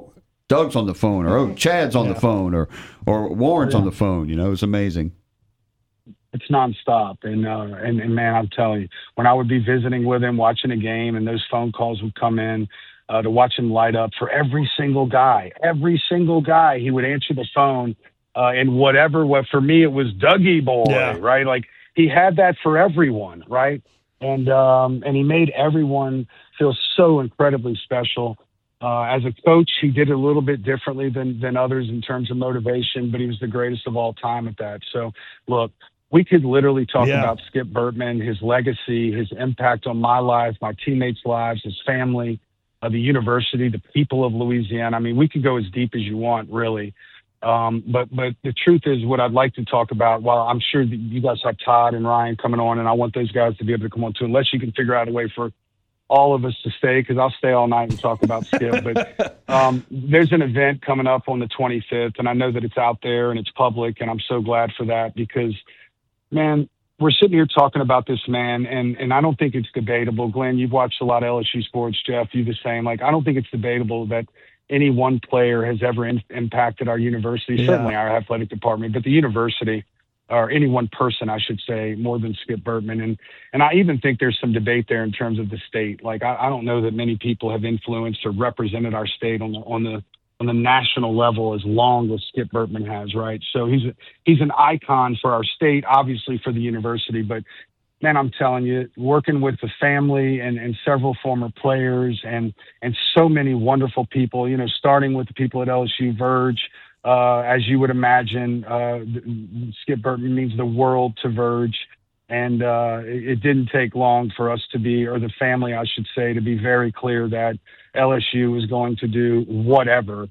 Doug's on the phone, or Chad's on the phone, or Warren's on the phone. You know, it was amazing. It's nonstop, and man, I'm telling you, when I would be visiting with him, watching a game, and those phone calls would come in to watch him light up for every single guy, he would answer the phone, and whatever. What for me, it was Dougie boy, right? Like he had that for everyone, right? And he made everyone feel so incredibly special. As a coach, he did it a little bit differently than others in terms of motivation, but he was the greatest of all time at that. So, look, we could literally talk about Skip Bertman, his legacy, his impact on my life, my teammates' lives, his family, the university, the people of Louisiana. I mean, we could go as deep as you want, really. But the truth is, what I'd like to talk about, while I'm sure that you guys have Todd and Ryan coming on, and I want those guys to be able to come on too, unless you can figure out a way for all of us to stay, because I'll stay all night and talk about Skip. But there's an event coming up on the 25th, and I know that it's out there and it's public, and I'm so glad for that because, man, we're sitting here talking about this man, and I don't think it's debatable. Glenn, you've watched a lot of LSU sports. Jeff, you the same. Like, I don't think it's debatable that any one player has ever impacted our university, certainly our athletic department, but the university, or any one person, I should say, more than Skip Bertman. And I even think there's some debate there in terms of the state. Like, I don't know that many people have influenced or represented our state on the national level as long as Skip Bertman has, right? So he's an icon for our state, obviously for the university, but man, I'm telling you, working with the family and several former players and so many wonderful people, you know, starting with the people at LSU, Verge, as you would imagine, Skip Bertman means the world to Verge. And it didn't take long for us to be, or the family, I should say, to be very clear that LSU was going to do whatever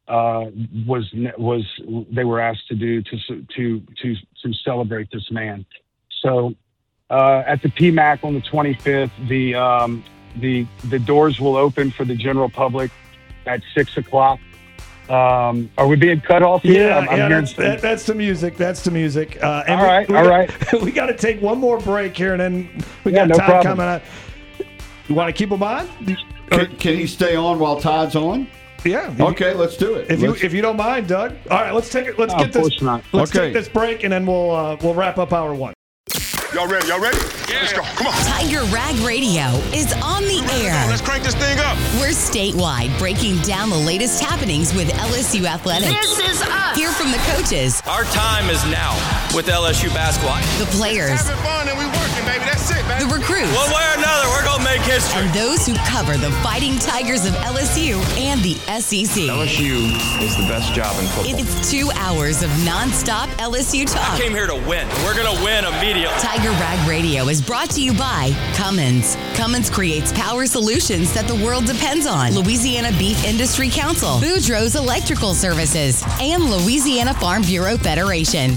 they were asked to do to celebrate this man. So at the PMAC on the 25th, the doors will open for the general public at 6:00. Are we being cut off here? That's the music. That's the music. All right. We got to take one more break here, and then we got Todd coming out. You want to keep him on? Can he stay on while Todd's on? Yeah. Okay, let's do it. If you don't mind, Doug. All right, let's take it. Let's take this break, and then we'll wrap up hour one. Y'all ready? Yeah. Let's go. Come on. Tiger Rag Radio is on the air. Let's crank this thing up. We're statewide, breaking down the latest happenings with LSU athletics. This is us. Hear from the coaches. Our time is now with LSU basketball. The players. Having fun and we working, baby. That's it, baby. The recruits. One way or another, we're going to make history. And those who cover the Fighting Tigers of LSU and the SEC. LSU is the best job in football. It's 2 hours of nonstop LSU talk. I came here to win. We're going to win immediately. Tiger Rag Radio is brought to you by Cummins. Cummins creates power solutions that the world depends on. Louisiana Beef Industry Council, Boudreaux's Electrical Services, and Louisiana Farm Bureau Federation.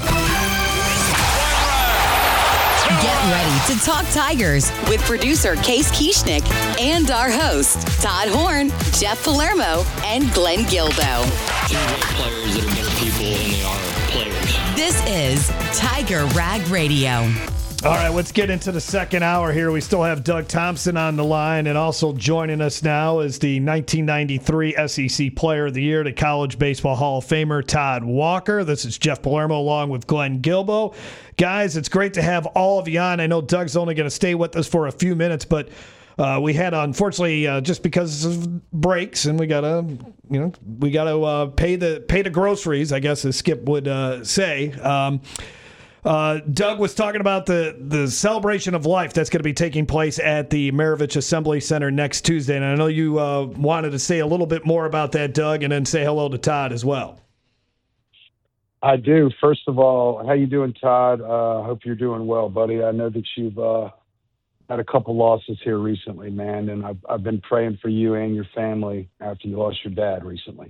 Get ready to talk Tigers with producer Case Kieschnick and our hosts, Todd Horn, Jeff Palermo, and Glenn Gilbo. There's players that are better people than they are players. This is Tiger Rag Radio. All right, let's get into the second hour here. We still have Doug Thompson on the line, and also joining us now is the 1993 SEC Player of the Year, the College Baseball Hall of Famer, Todd Walker. This is Jeff Palermo along with Glenn Gilbo. Guys, it's great to have all of you on. I know Doug's only going to stay with us for a few minutes, but we had, unfortunately, just because of breaks, and we gotta pay the groceries, I guess, as Skip would say. Doug was talking about the celebration of life that's going to be taking place at the Maravich Assembly Center next Tuesday. And I know you wanted to say a little bit more about that, Doug, and then say hello to Todd as well. I do. First of all, how you doing, Todd? Hope you're doing well, buddy. I know that you've had a couple losses here recently, man, and I've been praying for you and your family after you lost your dad recently.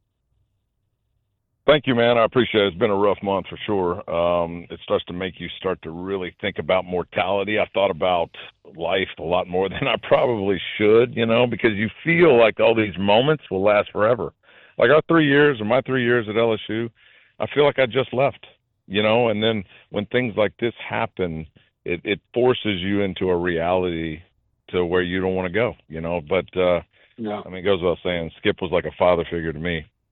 Thank you, man. I appreciate it. It's been a rough month for sure. It starts to make you start to really think about mortality. I thought about life a lot more than I probably should, because you feel like all these moments will last forever. Like my 3 years at LSU, I feel like I just left, and then when things like this happen, it forces you into a reality to where you don't want to go, but it goes without saying, Skip was like a father figure to me.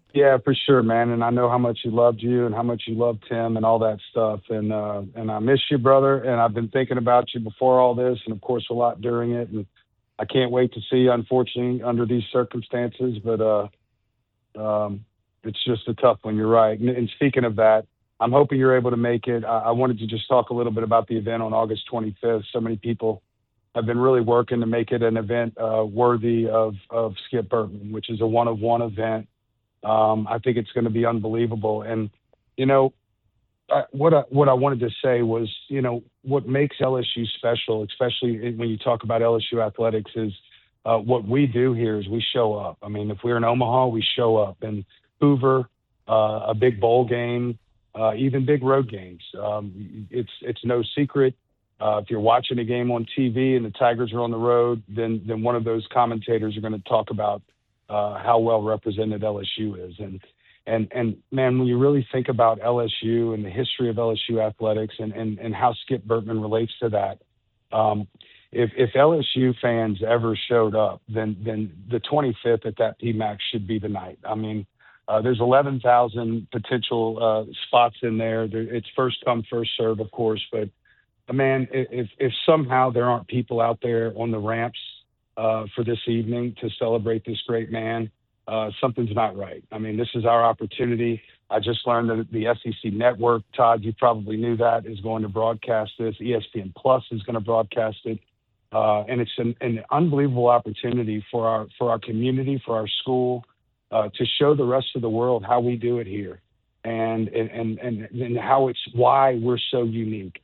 Yeah, for sure, man. And I know how much he loved you and how much you loved Tim and all that stuff. And I miss you, brother. And I've been thinking about you before all this, and of course a lot during it. And I can't wait to see you, unfortunately, under these circumstances. But it's just a tough one. You're right. And speaking of that, I'm hoping you're able to make it. I wanted to just talk a little bit about the event on August 25th. So many people have been really working to make it an event worthy of Skip Bertman, which is a one-of-one event. I think it's going to be unbelievable. And, what I wanted to say was, what makes LSU special, especially when you talk about LSU athletics, is what we do here is we show up. I mean, if we're in Omaha, we show up. And Hoover, a big bowl game, even big road games. It's no secret. If you're watching a game on TV and the Tigers are on the road, then one of those commentators are going to talk about how well represented LSU is. And man, when you really think about LSU and the history of LSU athletics and how Skip Bertman relates to that, if LSU fans ever showed up, then the 25th at that PMAC should be the night. I mean, there's 11,000 potential spots in there. It's first come, first serve, of course. But, man, if somehow there aren't people out there on the ramps for this evening to celebrate this great man, something's not right. I mean, this is our opportunity. I just learned that the SEC Network, Todd, you probably knew that, is going to broadcast this. ESPN Plus is going to broadcast it. And it's an unbelievable opportunity for our community, for our school, to show the rest of the world how we do it here and how it's why we're so unique.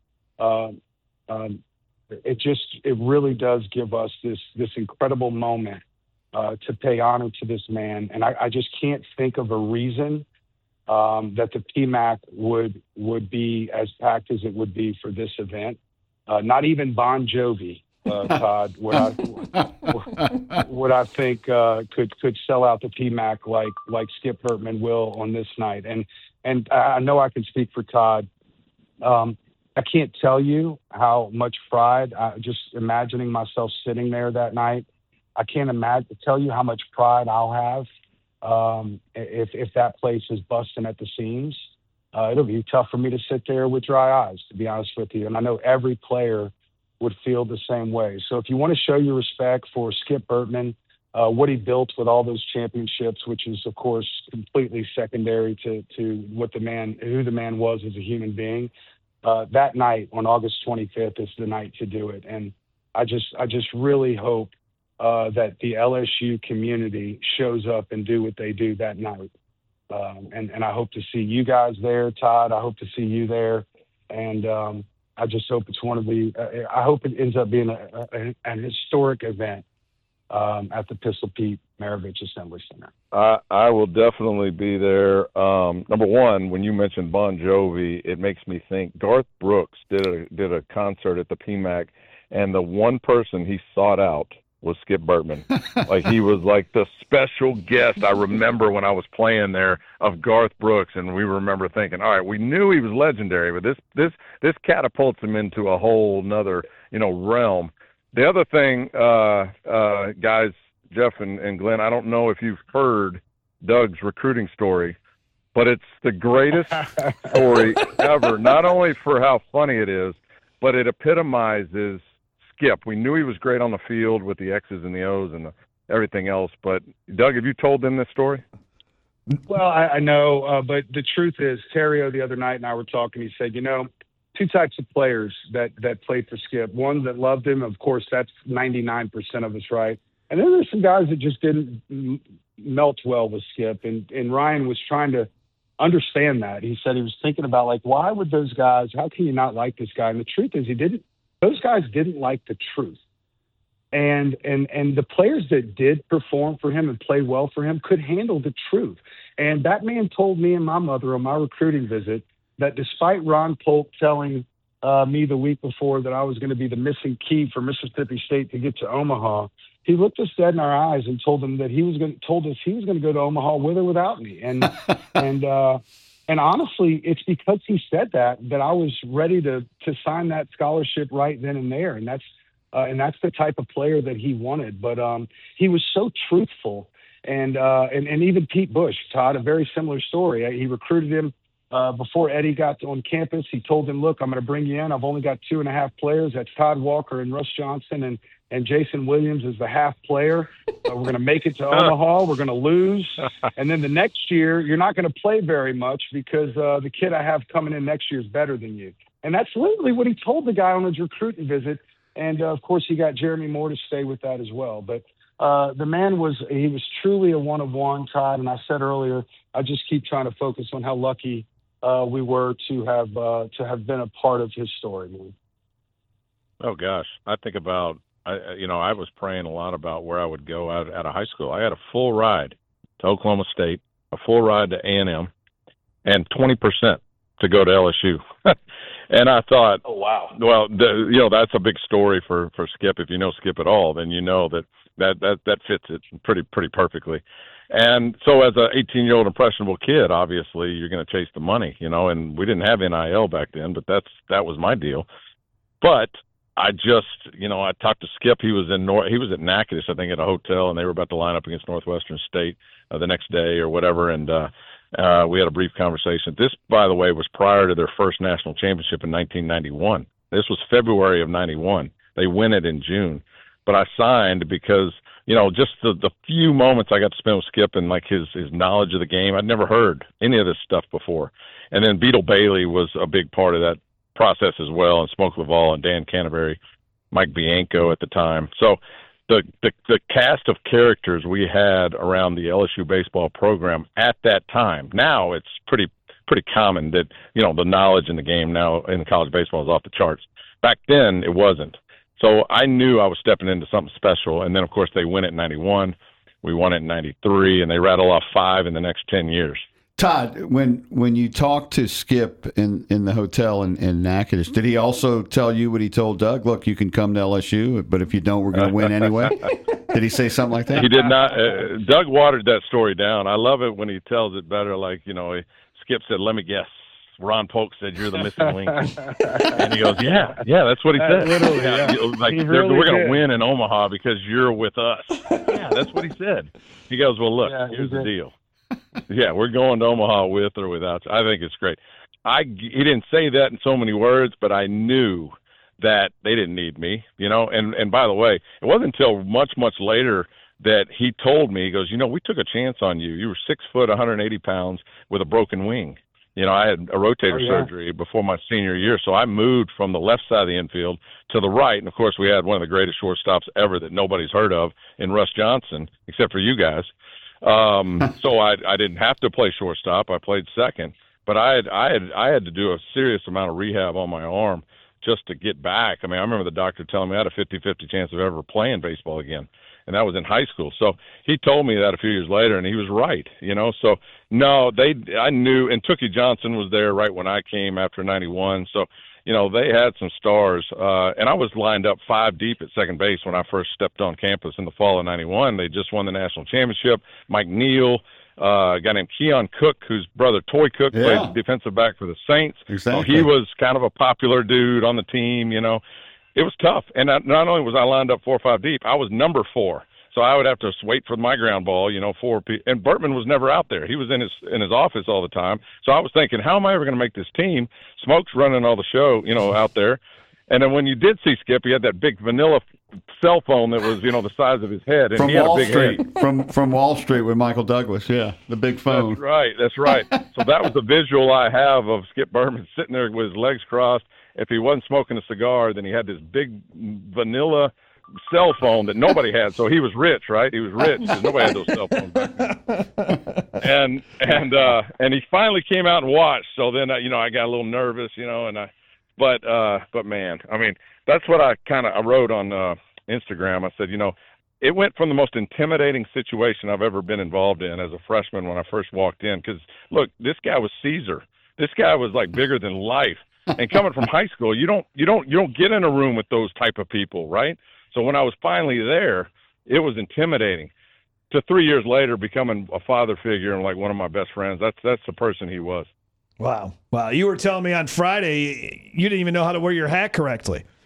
It really does give us this incredible moment to pay honor to this man. And I just can't think of a reason that the PMAC would be as packed as it would be for this event. Not even Bon Jovi, Todd, would I think could sell out the PMAC like Skip Bertman will on this night. And I know I can speak for Todd. I can't tell you how much pride, just imagining myself sitting there that night, I can't tell you how much pride I'll have if that place is busting at the seams. It'll be tough for me to sit there with dry eyes, to be honest with you. And I know every player would feel the same way. So if you want to show your respect for Skip Bertman, what he built with all those championships, which is, of course, completely secondary to who the man was as a human being, that night on August 25th is the night to do it. And I just really hope that the LSU community shows up and do what they do that night. And I hope to see you guys there, Todd. I hope to see you there. And I just hope it's I hope it ends up being an historic event at the Pistol Pete Maravich Assembly Center. I will definitely be there. Number one, when you mentioned Bon Jovi, it makes me think Garth Brooks did a concert at the PMAC, and the one person he sought out was Skip Bertman. Like, he was like the special guest, I remember, when I was playing there, of Garth Brooks, and we remember thinking, all right, we knew he was legendary, but this catapults him into a whole nother realm. The other thing, guys, Jeff and Glenn, I don't know if you've heard Doug's recruiting story, but it's the greatest story ever, not only for how funny it is, but it epitomizes Skip. We knew he was great on the field with the X's and the O's and everything else, but Doug, have you told them this story? Well, I know, but the truth is, Terrio the other night and I were talking, he said, two types of players that played for Skip. One that loved him, of course, that's 99% of us, right? And then there's some guys that just didn't melt well with Skip. And Ryan was trying to understand that. He said he was thinking about, like, why would those guys, how can you not like this guy? And the truth is those guys didn't like the truth. And the players that did perform for him and play well for him could handle the truth. And that man told me and my mother on my recruiting visit that despite Ron Polk telling me the week before that I was going to be the missing key for Mississippi State to get to Omaha, he looked us dead in our eyes and told us he was going to go to Omaha with or without me. And and honestly, it's because he said that I was ready to sign that scholarship right then and there. And that's the type of player that he wanted. But he was so truthful. And even Pete Bush, Todd, a very similar story. He recruited him before Eddie got on campus. He told him, look, I'm going to bring you in. I've only got 2.5 players. That's Todd Walker and Russ Johnson and Jason Williams is the half player. We're going to make it to Omaha. We're going to lose. And then the next year, you're not going to play very much because the kid I have coming in next year is better than you. And that's literally what he told the guy on his recruiting visit. And, of course, he got Jeremy Moore to stay with that as well. But the man was truly a one of one, Todd. And I said earlier, I just keep trying to focus on how lucky we were to have been a part of his story, man. Oh, gosh. I think about, I was praying a lot about where I would go out of high school. I had a full ride to Oklahoma State, a full ride to A&M, and 20% to go to LSU. And I thought, oh, wow. Well, that's a big story for Skip. If you know Skip at all, then you know that fits it pretty perfectly. And so as a 18-year-old impressionable kid, obviously you're going to chase the money, and we didn't have NIL back then, but that was my deal. But I just, I talked to Skip. He was at Natchitoches, I think, at a hotel, and they were about to line up against Northwestern State the next day or whatever. And we had a brief conversation. This, by the way, was prior to their first national championship in 1991. This was February of 91. They win it in June. But I signed because, just the few moments I got to spend with Skip and like his knowledge of the game, I'd never heard any of this stuff before. And then Beetle Bailey was a big part of that process as well, and Smoke Laval and Dan Canterbury, Mike Bianco at the time. So the cast of characters we had around the LSU baseball program at that time, now it's pretty common that, the knowledge in the game now in college baseball is off the charts. Back then, it wasn't. So I knew I was stepping into something special. And then, of course, they win it in 91. We won it in 93, and they rattle off 5 in the next 10 years. Todd, when you talked to Skip in the hotel in Natchitoches, did he also tell you what he told Doug? Look, you can come to LSU, but if you don't, we're going to win anyway. Did he say something like that? He did not. Doug watered that story down. I love it when he tells it better. Like, Skip said, let me guess. Ron Polk said, you're the missing link. And he goes, yeah, that's what he said. Literally, yeah. Like, we're going to win in Omaha because you're with us. Yeah, that's what he said. He goes, well, look, here's the deal. Yeah, we're going to Omaha with or without you. I think it's great. He didn't say that in so many words, but I knew that they didn't need me, And by the way, it wasn't until much, much later that he told me, he goes, we took a chance on you. You were 6 foot, 180 pounds with a broken wing. I had a rotator surgery before my senior year, so I moved from the left side of the infield to the right. And, of course, we had one of the greatest shortstops ever that nobody's heard of in Russ Johnson, except for you guys. So I didn't have to play shortstop. I played second. But I had to do a serious amount of rehab on my arm just to get back. I mean, I remember the doctor telling me I had a 50-50 chance of ever playing baseball again. And that was in high school. So he told me that a few years later, and he was right, So, no, I knew, and Tookie Johnson was there right when I came after 91. So, they had some stars. And I was lined up 5 deep at second base when I first stepped on campus in the fall of 91. They just won the national championship. Mike Neal, a guy named Keon Cook, whose brother Toy Cook plays defensive back for the Saints. Exactly. So he was kind of a popular dude on the team, It was tough, and not only was I lined up 4 or 5 deep, I was number 4, so I would have to wait for my ground ball, 4 people. And Bertman was never out there; he was in his office all the time. So I was thinking, how am I ever going to make this team? Smoke's running all the show, out there. And then when you did see Skip, he had that big vanilla cell phone that was, the size of his head, and from he had Wall a big Street. head. From Wall Street with Michael Douglas, the big phone. That's right. So that was the visual I have of Skip Bertman sitting there with his legs crossed. If he wasn't smoking a cigar, then he had this big vanilla cell phone that nobody had. So he was rich, right? He was rich because nobody had those cell phones back then. And he finally came out and watched. So then, I got a little nervous, but man, I mean, that's what I wrote on Instagram. I said, it went from the most intimidating situation I've ever been involved in as a freshman when I first walked in. Because look, this guy was Caesar. This guy was like bigger than life. And coming from high school, you don't get in a room with those type of people, right? So when I was finally there, it was intimidating. To 3 years later, becoming a father figure and like one of my best friends, that's the person he was. Wow. You were telling me on Friday you didn't even know how to wear your hat correctly.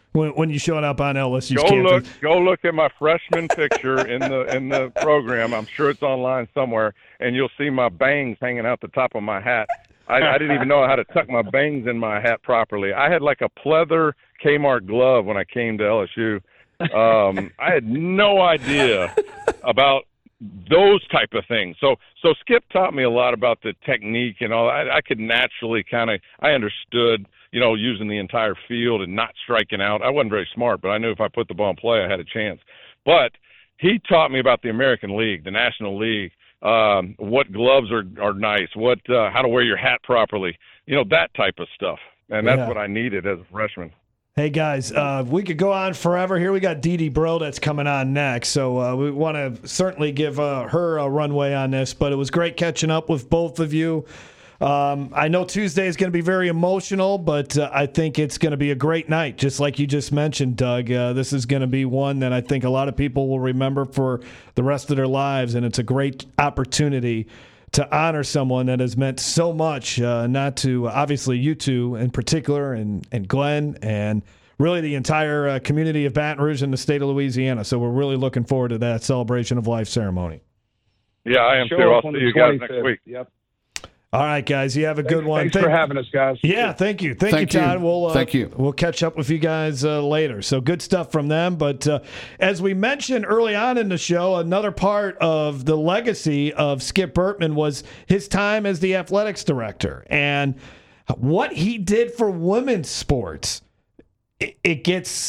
when you showed up on LSU's campus. Go look at my freshman picture in the program. I'm sure it's online somewhere, and you'll see my bangs hanging out the top of my hat. I didn't even know how to tuck my bangs in my hat properly. I had like a pleather Kmart glove when I came to LSU. I had no idea about those type of things. So Skip taught me a lot about the technique and all. I could naturally I understood, using the entire field and not striking out. I wasn't very smart, but I knew if I put the ball in play, I had a chance. But he taught me about the American League, the National League, what gloves are nice, how to wear your hat properly, that type of stuff. And that's what I needed as a freshman. Hey, guys, we could go on forever here. We got Dee Bro that's coming on next, so we want to certainly give her a runway on this, but it was great catching up with both of you. I know Tuesday is going to be very emotional, but I think it's going to be a great night, just like you just mentioned, Doug. This is going to be one that I think a lot of people will remember for the rest of their lives, and it's a great opportunity to honor someone that has meant so much, not to obviously you two in particular, and Glenn, and really the entire community of Baton Rouge and the state of Louisiana. So we're really looking forward to that celebration of life ceremony. Yeah, I am too. I'll see you guys next week. Yep. All right, guys, you have a good one. Thanks for having us, guys. Yeah, thank you. Thank you, Todd. Thank you. We'll catch up with you guys later. So good stuff from them. But as we mentioned early on in the show, another part of the legacy of Skip Bertman was his time as the athletics director. And what he did for women's sports, it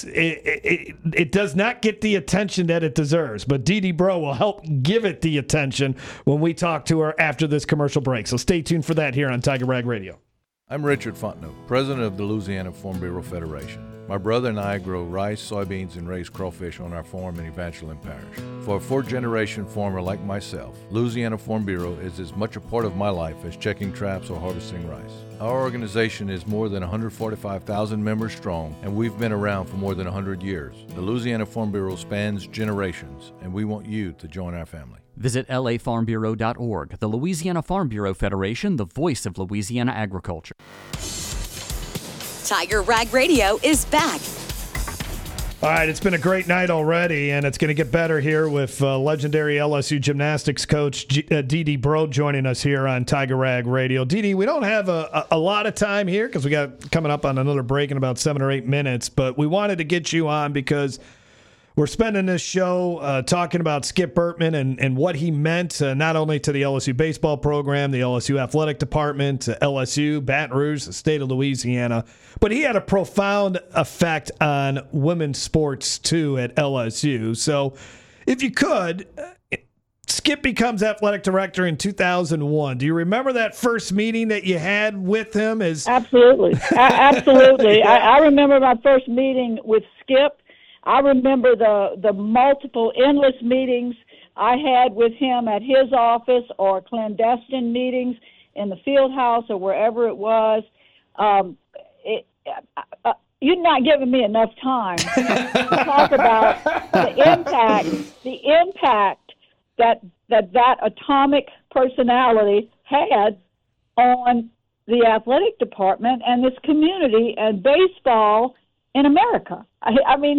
does not get the attention that it deserves, but Dee Bro will help give it the attention when we talk to her after this commercial break. So stay tuned for that here on Tiger Rag Radio. I'm Richard Fontenot, president of the Louisiana Farm Bureau Federation. My brother and I grow rice, soybeans, and raise crawfish on our farm in Evangeline Parish. For a fourth-generation farmer like myself, Louisiana Farm Bureau is as much a part of my life as checking traps or harvesting rice. Our organization is more than 145,000 members strong, and we've been around for more than 100 years. The Louisiana Farm Bureau spans generations, and we want you to join our family. Visit lafarmbureau.org. The Louisiana Farm Bureau Federation, the voice of Louisiana agriculture. Tiger Rag Radio is back. All right, it's been a great night already, and it's going to get better here with legendary LSU gymnastics coach Dee Bro joining us here on Tiger Rag Radio. Dee, we don't have a lot of time here because we got coming up on another break in about 7 or 8 minutes, but we wanted to get you on because we're spending this show talking about Skip Bertman and what he meant not only to the LSU baseball program, the LSU athletic department, LSU, Baton Rouge, the state of Louisiana, but he had a profound effect on women's sports too at LSU. So if you could, Skip becomes athletic director in 2001. Do you remember that first meeting that you had with him? Absolutely. Absolutely. I remember my first meeting with Skip. I remember the multiple, endless meetings I had with him at his office or clandestine meetings in the field house or wherever it was. You're not giving me enough time to talk about the impact that atomic personality had on the athletic department and this community and baseball in America. I mean,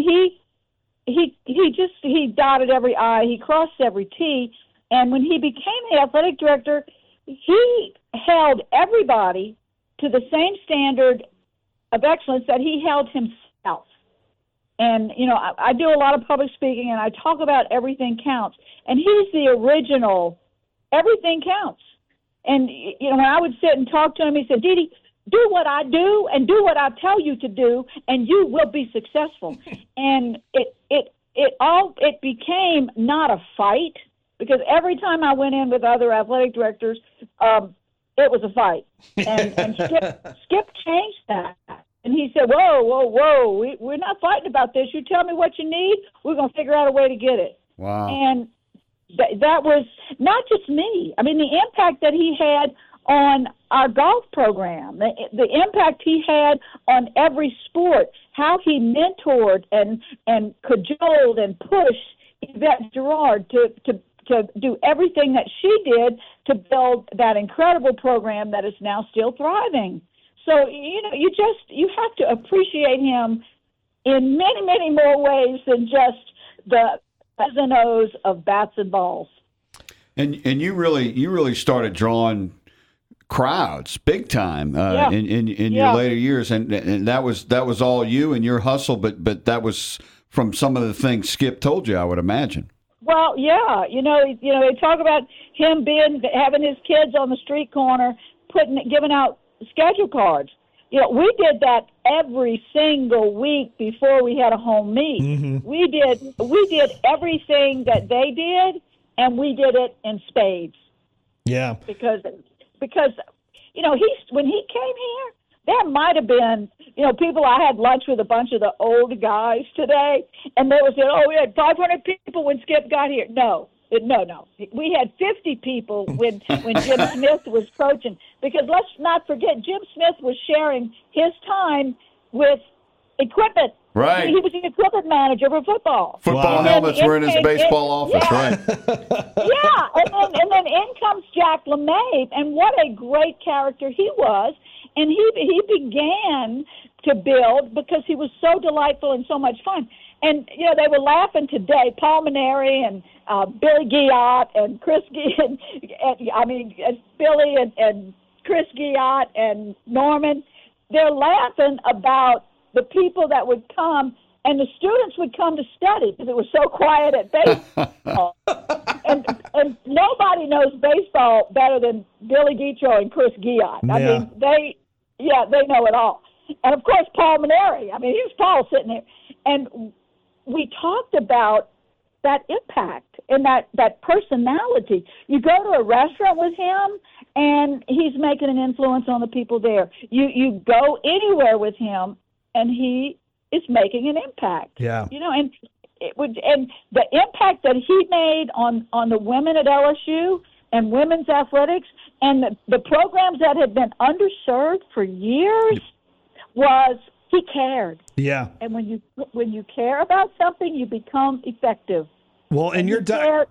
he dotted every I, he crossed every T, and when he became the athletic director, he held everybody to the same standard of excellence that he held himself. And, I do a lot of public speaking, and I talk about everything counts, and he's the original everything counts. And, when I would sit and talk to him, he said, Dee, do what I do and do what I tell you to do, and you will be successful. And it became not a fight, because every time I went in with other athletic directors, it was a fight. And Skip changed that. And he said, whoa, we're not fighting about this. You tell me what you need, we're going to figure out a way to get it. Wow. And that was not just me. I mean, the impact that he had on our golf program, the impact he had on every sport, how he mentored and cajoled and pushed Yvette Girard to do everything that she did to build that incredible program that is now still thriving. So, you have to appreciate him in many, many more ways than just the X's and O's of bats and balls. And you really started drawing crowds big time in your later years, and that was all you and your hustle, but that was from some of the things Skip told you, I would imagine. Well, yeah, they talk about him having his kids on the street corner, giving out schedule cards. We did that every single week before we had a home meet. Mm-hmm. We did everything that they did, and we did it in spades. Yeah, because when he came here, there might have been people. I had lunch with a bunch of the old guys today, and they were saying, "Oh, we had 500 people when Skip got here." No. We had 50 people when Jim Smith was coaching, because let's not forget, Jim Smith was sharing his time with equipment. Right. He was the equipment manager for football. Football helmets were in his baseball office, right? Yeah, and then in comes Jack LeMay, and what a great character he was. And he began to build because he was so delightful and so much fun. And, they were laughing today, Paul Maneri and Billy Guillot and Chris Guillot, Billy and Chris Guillot and Norman. They're laughing about the people that would come, and the students would come to study because it was so quiet at baseball. and nobody knows baseball better than Billy Guillot and Chris Guillot. Yeah. They know it all. And, of course, Paul Maneri. Here's Paul sitting there. And we talked about that impact and that personality. You go to a restaurant with him, and he's making an influence on the people there. You go anywhere with him, and he is making an impact. Yeah. And the impact that he made on the women at LSU and women's athletics and the programs that had been underserved for years was he cared. Yeah. And when you care about something, you become effective. Well, and he cared,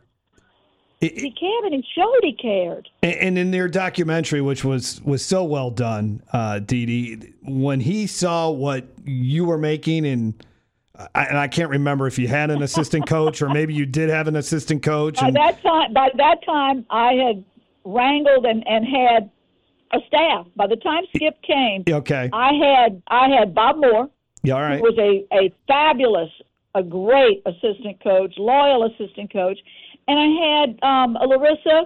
and he showed he cared. And in their documentary, which was so well done, Dee Dee, when he saw what you were making, and I can't remember if you had an assistant coach or maybe you did have an assistant coach. By that time, I had wrangled and had a staff. By the time Skip came, okay, I had Bob Moore. Yeah, all right. Who was a fabulous, a great assistant coach, loyal assistant coach, and I had Larissa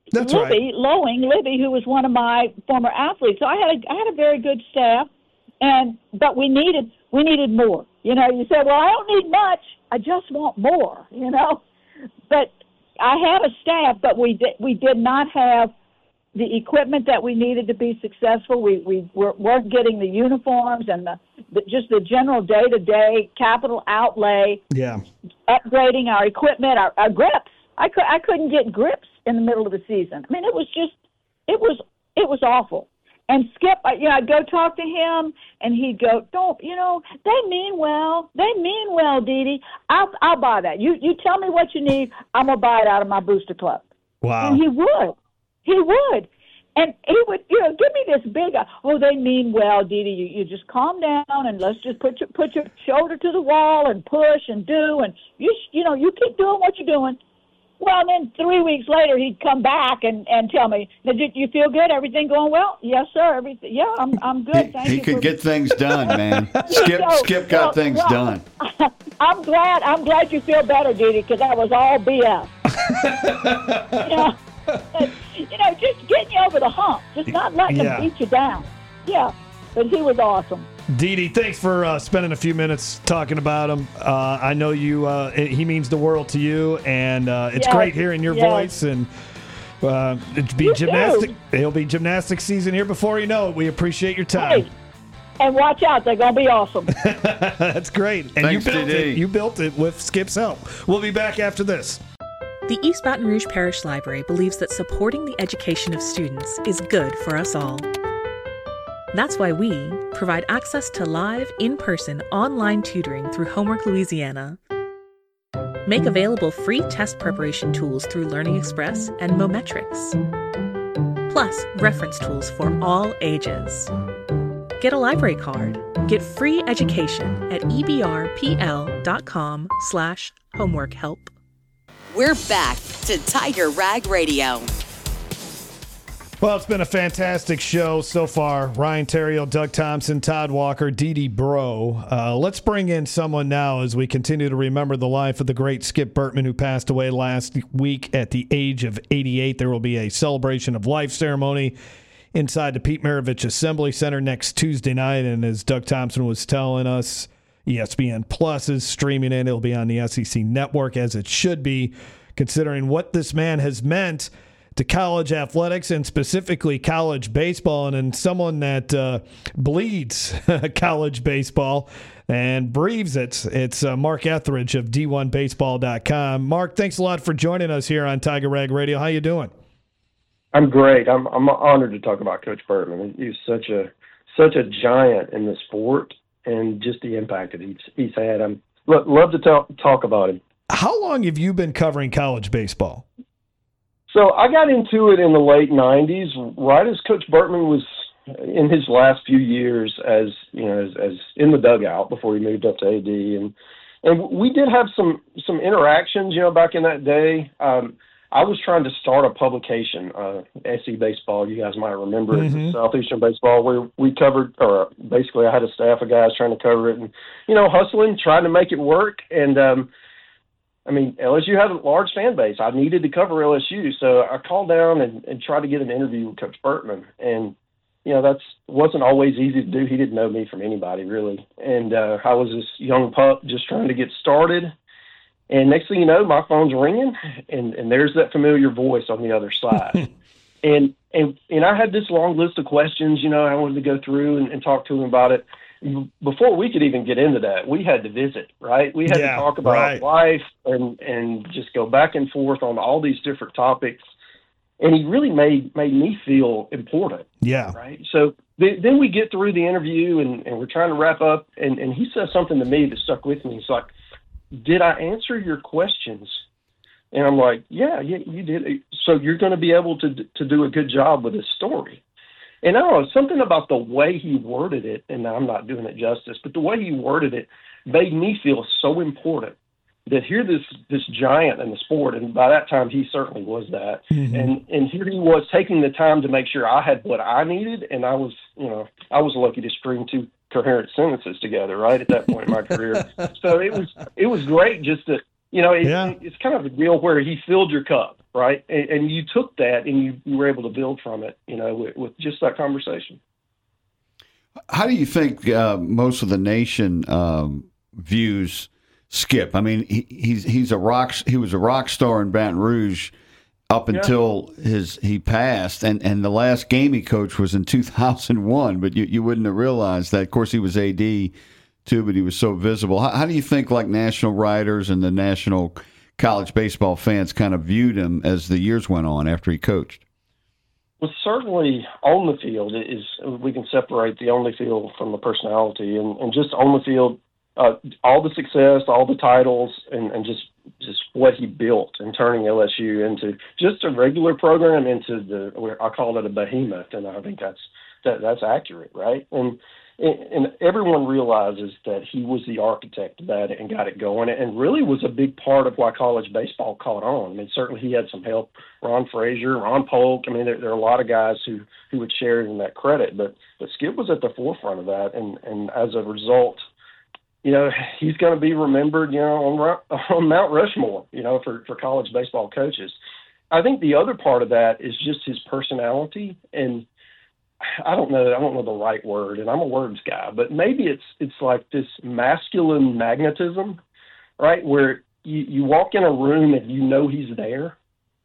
Libby, who was one of my former athletes. So I had a very good staff, but we needed more. You said, well, I don't need much. I just want more. But I had a staff, but we did not have the equipment that we needed to be successful. We weren't getting the uniforms and just the general day-to-day capital outlay. Yeah, upgrading our equipment, our grips. I couldn't get grips in the middle of the season. It was awful. And Skip, I'd go talk to him, and he'd go, they mean well, Dee Dee. I'll buy that. You tell me what you need, I'm going to buy it out of my booster club. Wow. And he would. And he would, give me this big, they mean well, Dee Dee. You just calm down, and let's just put your shoulder to the wall and push and do, and you keep doing what you're doing. Well, then 3 weeks later, he'd come back and tell me, "Did you feel good? Everything going well?" "Yes, sir. Everything. Yeah, I'm good. Thank you." He could get things done, man. Skip got things done. I'm glad you feel better, Dee Dee, because that was all BS. Just getting you over the hump, just not letting him beat you down. Yeah, but he was awesome. Dee Dee, thanks for spending a few minutes talking about him. I know he means the world to you, and it's great hearing your voice. And it'll be gymnastic season here before you know it. We appreciate your time. Hey, and watch out, they're going to be awesome. That's great. And thanks, you built it with Skip's help. We'll be back after this. The East Baton Rouge Parish Library believes that supporting the education of students is good for us all. That's why we provide access to live, in-person, online tutoring through Homework Louisiana. Make available free test preparation tools through Learning Express and Mometrics. Plus, reference tools for all ages. Get a library card. Get free education at ebrpl.com/homework help. We're back to Tiger Rag Radio. Well, it's been a fantastic show so far. Ryan Theriot, Doug Thompson, Todd Walker, Dee Bro. Let's bring in someone now as we continue to remember the life of the great Skip Bertman, who passed away last week at the age of 88. There will be a celebration of life ceremony inside the Pete Maravich Assembly Center next Tuesday night. And as Doug Thompson was telling us, ESPN Plus is streaming it. It'll be on the SEC Network, as it should be, considering what this man has meant to college athletics and specifically college baseball, and someone that bleeds college baseball and breathes it. It's Mark Etheridge of D1Baseball.com. Mark, thanks a lot for joining us here on Tiger Rag Radio. How you doing? I'm great. I'm honored to talk about Coach Bertman. He's such a giant in the sport, and just the impact that he's had. I'm love to talk about him. How long have you been covering college baseball? So I got into it in the late 90s, right as Coach Bertman was in his last few years as in the dugout before he moved up to AD. And we did have some interactions, back in that day. I was trying to start a publication, SC Baseball. You guys might remember it, Southeastern Baseball, where we covered, or basically I had a staff of guys trying to cover it and, hustling, trying to make it work. And, LSU had a large fan base. I needed to cover LSU, so I called down and tried to get an interview with Coach Bertman. And, that wasn't always easy to do. He didn't know me from anybody, really. And I was this young pup just trying to get started. And next thing you know, my phone's ringing, and there's that familiar voice on the other side. and I had this long list of questions, I wanted to go through and talk to him about it. Before we could even get into that, we had to visit, right? We had to talk about life and just go back and forth on all these different topics. And he really made me feel important. Yeah. Right. So then we get through the interview and we're trying to wrap up. And he says something to me that stuck with me. He's like, "Did I answer your questions?" And I'm like, yeah, you did. So you're going to be able to do a good job with this story. And I don't know, something about the way he worded it, and I'm not doing it justice, but the way he worded it made me feel so important that here this giant in the sport, and by that time he certainly was that, and here he was taking the time to make sure I had what I needed, and I was lucky to string two coherent sentences together right at that point in my career. So it was great just to, it's kind of a deal where he filled your cup. Right. And you took that and you were able to build from it, with just that conversation. How do you think most of the nation views Skip? I mean, he was a rock star in Baton Rouge up until he passed. And the last game he coached was in 2001. But you wouldn't have realized that. Of course, he was AD too, but he was so visible. How do you think national writers and the national college baseball fans kind of viewed him as the years went on after he coached? Well, certainly on the field we can separate the on the field from the personality, and just on the field, all the success, all the titles, and just what he built and turning LSU into just a regular program into I call it a behemoth, and I think that's accurate, right? And everyone realizes that he was the architect of that and got it going, and really was a big part of why college baseball caught on. I mean, certainly he had some help. Ron Frazier, Ron Polk. I mean, there are a lot of guys who would share in that credit, but Skip was at the forefront of that, and as a result, he's going to be remembered, on Mount Rushmore, for college baseball coaches. I think the other part of that is just his personality, and I don't know the right word, and I'm a words guy, but maybe it's like this masculine magnetism, right? Where you walk in a room and he's there,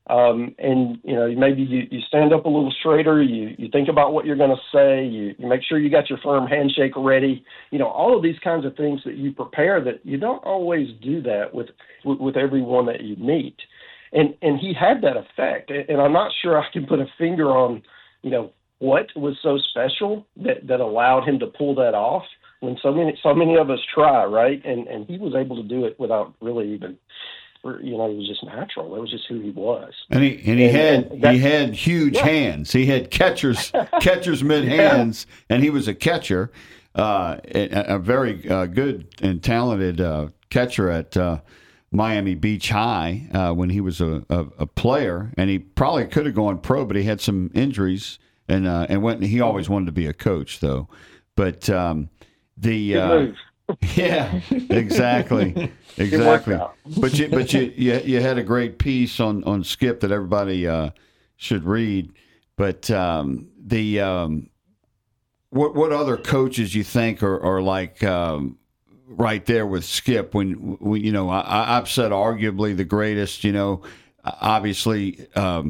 and maybe you stand up a little straighter, you think about what you're going to say, you make sure you got your firm handshake ready, all of these kinds of things that you prepare that you don't always do that with everyone that you meet, and he had that effect, and I'm not sure I can put a finger on what was so special that allowed him to pull that off when so many of us try, right? And he was able to do it without really even it was just natural. It was just who he was. And he had huge hands. He had catcher's mid hands, and he was a catcher, a very good and talented catcher at Miami Beach High when he was a player, and he probably could have gone pro, but he had some injuries and went. He always wanted to be a coach, though. But yeah, exactly. But you had a great piece on Skip that everybody should read. But what other coaches you think are like right there with Skip? When I've said arguably the greatest. Obviously.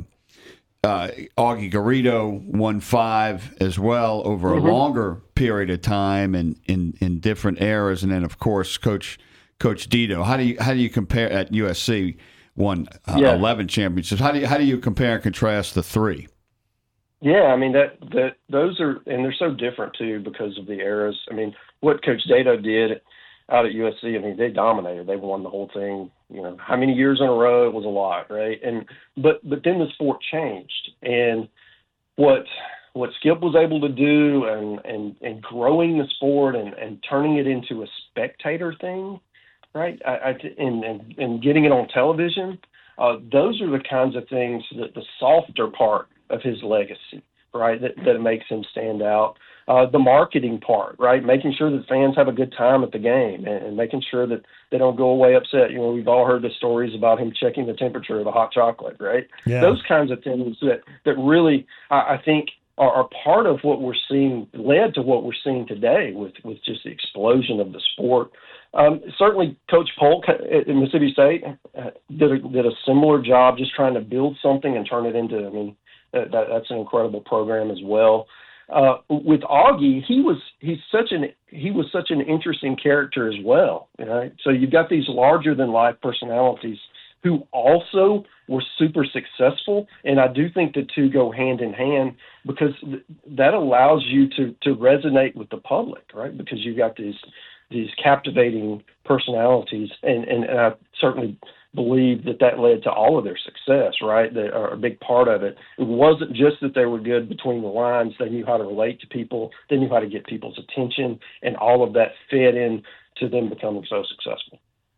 Augie Garrido won 5 as well over a longer period of time and in different eras, and then of course Coach Dito. How do you compare at USC won 11 championships? How do you compare and contrast the 3? Yeah, I mean that those are, and they're so different too because of the eras. I mean, what Coach Dito did out at USC, I mean, they dominated. They won the whole thing. How many years in a row? It was a lot, right? But then the sport changed, and what Skip was able to do, and growing the sport and turning it into a spectator thing, right? And getting it on television. Those are the kinds of things that the softer part of his legacy, right? That makes him stand out. The marketing part, right? Making sure that fans have a good time at the game and making sure that they don't go away upset. We've all heard the stories about him checking the temperature of the hot chocolate, right? Yeah. Those kinds of things that really, I think, are part of what we're seeing, led to what we're seeing today with just the explosion of the sport. Certainly, Coach Polk at Mississippi State did a similar job, just trying to build something and turn it into, I mean, that's an incredible program as well. With Augie, he was such an interesting character as well. So you've got these larger than life personalities who also were super successful, and I do think the two go hand in hand because that allows you to resonate with the public, right? Because you've got these captivating personalities, and I certainly believe that led to all of their success, right? They are a big part of it. It wasn't just that they were good between the lines. They knew how to relate to people. They knew how to get people's attention, and all of that fed in to them becoming so successful.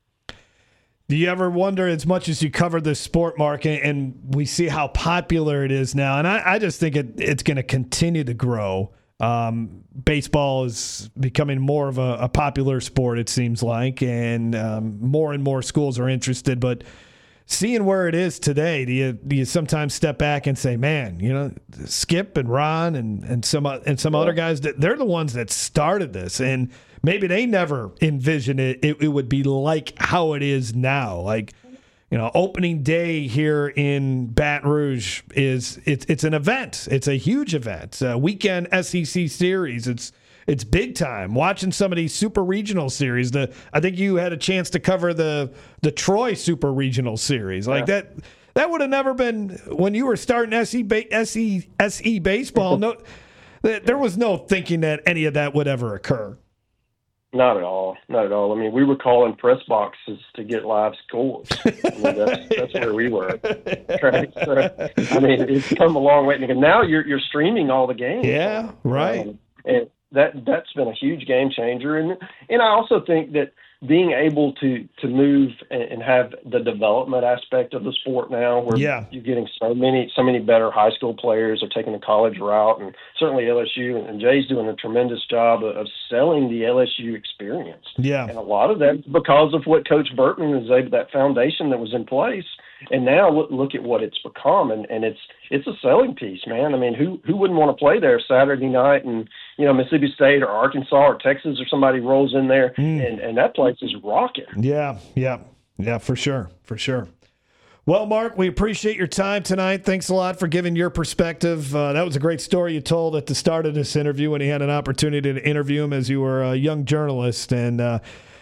Do you ever wonder, as much as you cover the sport market and we see how popular it is now, and I just think it's going to continue to grow. Baseball is becoming more of a popular sport, it seems like, and more schools are interested. But seeing where it is today, do you sometimes step back and say, man, Skip and Ron and some other guys, they're the ones that started this, and maybe they never envisioned it would be like how it is now. Like, opening day here in Baton Rouge it's an event. It's a huge event. Weekend SEC series. It's big time. Watching some of these super regional series. I think you had a chance to cover the Troy super regional series. Like that would have never been when you were starting SE baseball. No, there was no thinking that any of that would ever occur. Not at all. Not at all. I mean, we were calling press boxes to get live scores. I mean, that's where we were. Right? So, I mean, it's come a long way. And now you're streaming all the games. Yeah, right. And that's been a huge game changer. And I also think that being able to move and have the development aspect of the sport now, where you're getting so many better high school players are taking the college route, and certainly LSU and Jay's doing a tremendous job of selling the LSU experience. Yeah, and a lot of that is because of what Coach Burton is able, that foundation that was in place. And now look at what it's become, and it's a selling piece, man. I mean, who wouldn't want to play there Saturday night, and Mississippi State or Arkansas or Texas or somebody rolls in there, and that place is rocking. Yeah, for sure. Well, Mark, we appreciate your time tonight. Thanks a lot for giving your perspective. That was a great story you told at the start of this interview when you had an opportunity to interview him as you were a young journalist, and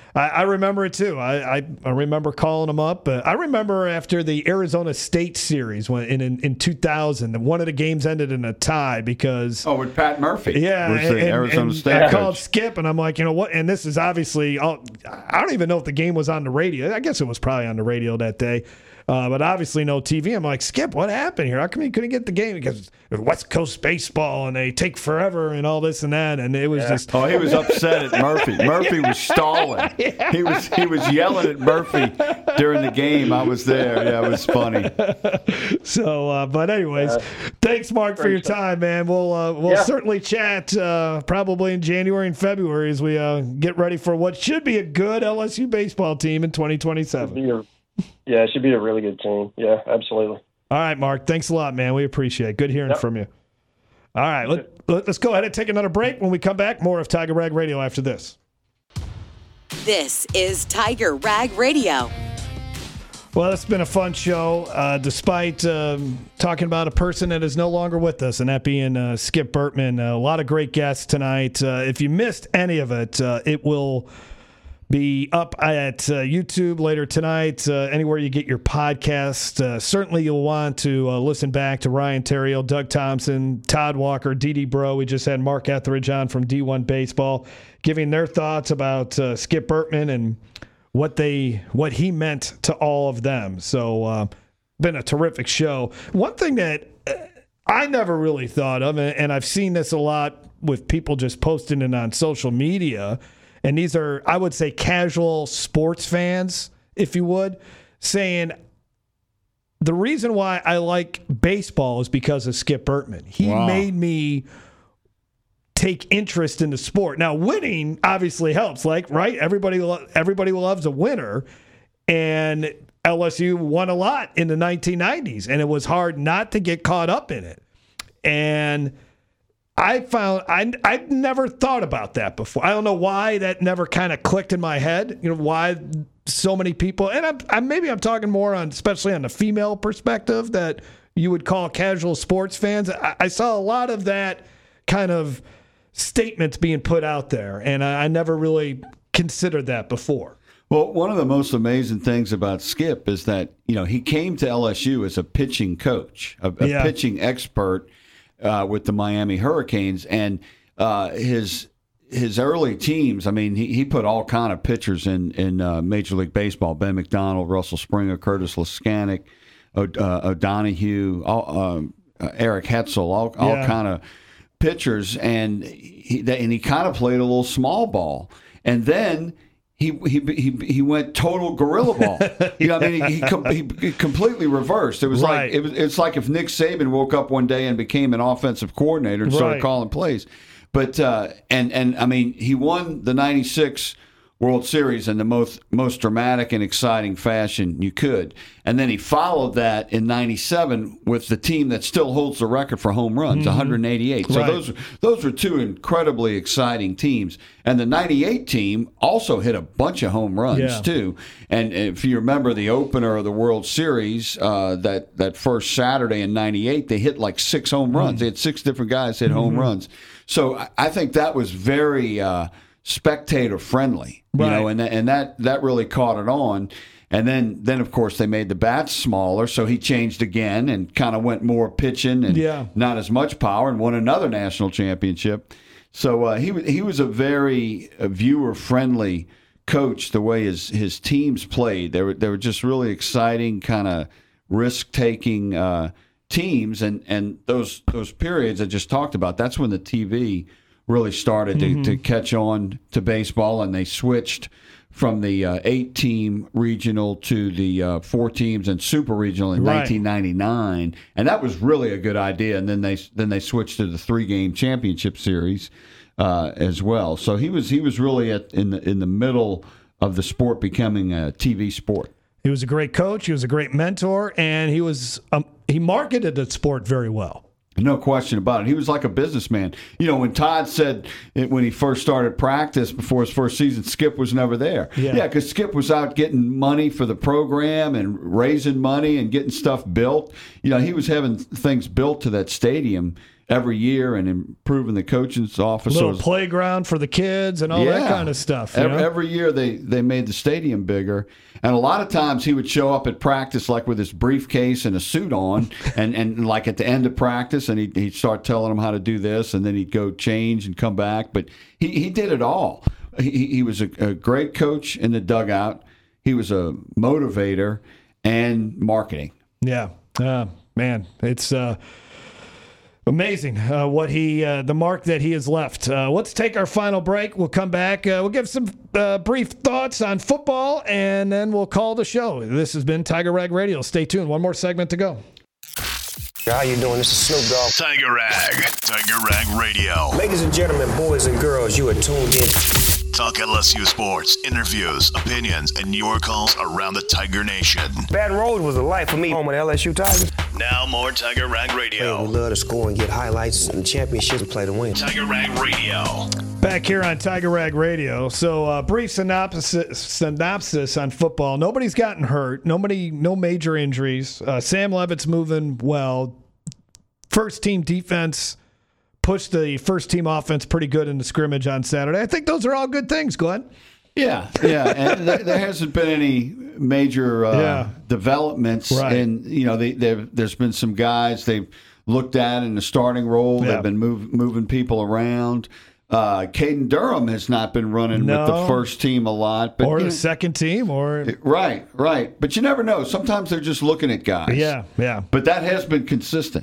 I remember it too. I remember calling him up. I remember after the Arizona State series when in 2000, one of the games ended in a tie because with Pat Murphy. Yeah, Arizona State. I called Skip, and I'm like, you know what? And this is obviously, I don't even know if the game was on the radio. I guess it was probably on the radio that day. But obviously no TV. I'm like, Skip, what happened here? How come you couldn't get the game? Because West Coast baseball and they take forever and all this and that. And it was just. Oh, he was upset at Murphy. Murphy was stalling. Yeah. He was yelling at Murphy during the game. I was there. Yeah, it was funny. So, but anyways, thanks, Mark, for your time, man. We'll certainly chat probably in January and February as we get ready for what should be a good LSU baseball team in 2027. Yeah, it should be a really good team. Yeah, absolutely. All right, Mark. Thanks a lot, man. We appreciate it. Good hearing from you. All right, let's go ahead and take another break. When we come back, more of Tiger Rag Radio after this. This is Tiger Rag Radio. Well, it's been a fun show, despite talking about a person that is no longer with us, and that being Skip Bertman. A lot of great guests tonight. If you missed any of it, it will be up at YouTube later tonight, anywhere you get your podcast. Certainly you'll want to listen back to Ryan Terrio, Doug Thompson, Todd Walker, Dee Bro. We just had Mark Etheridge on from D1 Baseball giving their thoughts about Skip Bertman and what he meant to all of them. So been a terrific show. One thing that I never really thought of, and I've seen this a lot with people just posting it on social media, and these are, I would say, casual sports fans, if you would, saying the reason why I like baseball is because of Skip Bertman. He made me take interest in the sport. Now, winning obviously helps, right? Everybody loves a winner, and LSU won a lot in the 1990s, and it was hard not to get caught up in it. And I'd never thought about that before. I don't know why that never kind of clicked in my head. You know, why so many people, and maybe I'm talking more on, especially on the female perspective, that you would call casual sports fans. I saw a lot of that kind of statements being put out there, and I never really considered that before. Well, one of the most amazing things about Skip is that, you know, he came to LSU as a pitching coach, a pitching expert with the Miami Hurricanes, and his early teams. I mean, he put all kind of pitchers in Major League Baseball: Ben McDonald, Russell Springer, Curtis Leskanik, O'Donohue, Eric Hetzel, all kind of pitchers, and he kind of played a little small ball, and then he went total gorilla ball. You know, I mean, he completely reversed. It was like it's like if Nick Saban woke up one day and became an offensive coordinator and started calling plays. But and I mean, he won the '96 World Series in the most dramatic and exciting fashion you could. And then he followed that in '97 with the team that still holds the record for home runs, 188. So those were two incredibly exciting teams. And the '98 team also hit a bunch of home runs too. And if you remember the opener of the World Series, that first Saturday in '98, they hit like 6 home runs. They had 6 different guys hit home runs. So I think that was very spectator friendly, you know, and that really caught it on. And then of course they made the bats smaller, so he changed again and kind of went more pitching and not as much power, and won another national championship. So he was a very viewer friendly coach. The way his teams played, they were just really exciting, kind of risk taking teams, and those periods I just talked about. That's when the TV really started to catch on to baseball, and they switched from the 8-team regional to the 4 teams and super regional in 1999, and that was really a good idea. And then they switched to the 3-game championship series as well. So he was really in the middle of the sport becoming a TV sport. He was a great coach. He was a great mentor, and he marketed the sport very well. No question about it. He was like a businessman. You know, when Todd said when he first started practice before his first season, Skip was never there. Yeah, because Skip was out getting money for the program and raising money and getting stuff built. You know, he was having things built to that stadium every year and improving the coaching office. Little playground for the kids and all that kind of stuff. Every year they made the stadium bigger. And a lot of times he would show up at practice like with his briefcase and a suit on and like at the end of practice, and he'd start telling them how to do this, and then he'd go change and come back. But he did it all. He was a great coach in the dugout. He was a motivator and marketing. Yeah. Man, it's amazing what the mark that he has left. Let's take our final break. We'll come back. We'll give some brief thoughts on football, and then we'll call the show. This has been Tiger Rag Radio. Stay tuned. One more segment to go. How you doing? This is Snoop Dogg. Tiger Rag Radio. Ladies and gentlemen, boys and girls, you are tuned in. Talk LSU sports, interviews, opinions, and your calls around the Tiger Nation. Baton Rouge was a life for me. Home with LSU Tigers. Now more Tiger Rag Radio. We love to score and get highlights and championships and play to win. Tiger Rag Radio. Back here on Tiger Rag Radio. So brief synopsis on football. Nobody's gotten hurt. No major injuries. Sam Levitt's moving well. First team defense pushed the first team offense pretty good in the scrimmage on Saturday. I think those are all good things, Glenn. Yeah. And there hasn't been any major developments. Right. And, there's been some guys they've looked at in the starting role. Yeah. They've been moving people around. Caden Durham has not been running with the first team a lot. But, or the second team. Right. But you never know. Sometimes they're just looking at guys. Yeah. But that has been consistent.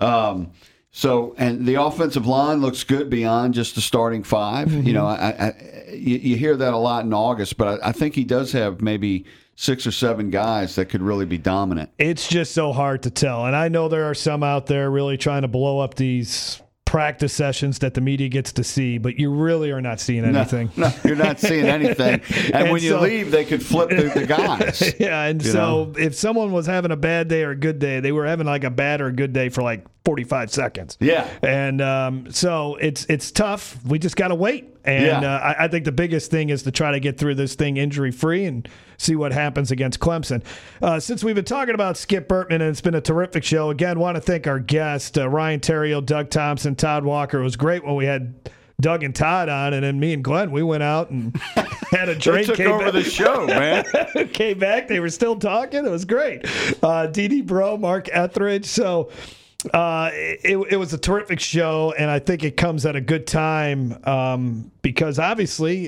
And the offensive line looks good beyond just the starting five. Mm-hmm. You hear that a lot in August, but I think he does have maybe 6 or 7 guys that could really be dominant. It's just so hard to tell. And I know there are some out there really trying to blow up these practice sessions that the media gets to see, but you really are not seeing anything. No, you're not seeing anything. And when you leave, they could flip the guys. Yeah, and so if someone was having a bad day or a good day, they were having like a bad or a good day for like 45 seconds. Yeah. And so it's tough. We just got to wait. And I think the biggest thing is to try to get through this thing injury-free and see what happens against Clemson. Since we've been talking about Skip Bertman, and it's been a terrific show, again, want to thank our guests, Ryan Theriot, Doug Thompson, Todd Walker. It was great when we had Doug and Todd on, and then me and Glenn, we went out and had a drink. They took over the show, man. Came back. They were still talking. It was great. Dee Bro, Mark Etheridge. So it was a terrific show, and I think it comes at a good time because obviously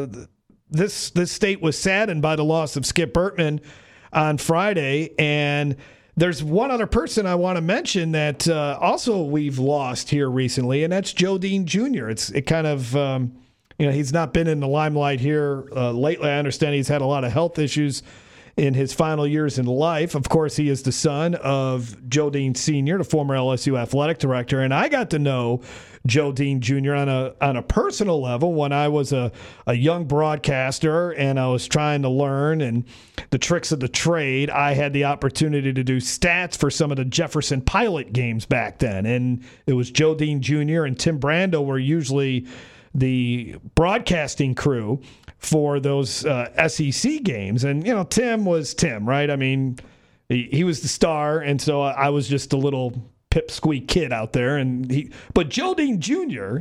this state was saddened by the loss of Skip Bertman on Friday, and there's one other person I want to mention that also we've lost here recently, and that's Joe Dean Jr. It kind of he's not been in the limelight here lately. I understand he's had a lot of health issues in his final years in life. Of course, he is the son of Joe Dean Sr., the former LSU athletic director, and I got to know Joe Dean Jr. on a personal level when I was a young broadcaster and I was trying to learn and the tricks of the trade. I had the opportunity to do stats for some of the Jefferson Pilot games back then, and it was Joe Dean Jr. and Tim Brando were usually the broadcasting crew for those SEC games. And, Tim was Tim, right? I mean, he was the star, and so I was just a little pipsqueak kid out there. But Joe Dean Jr.,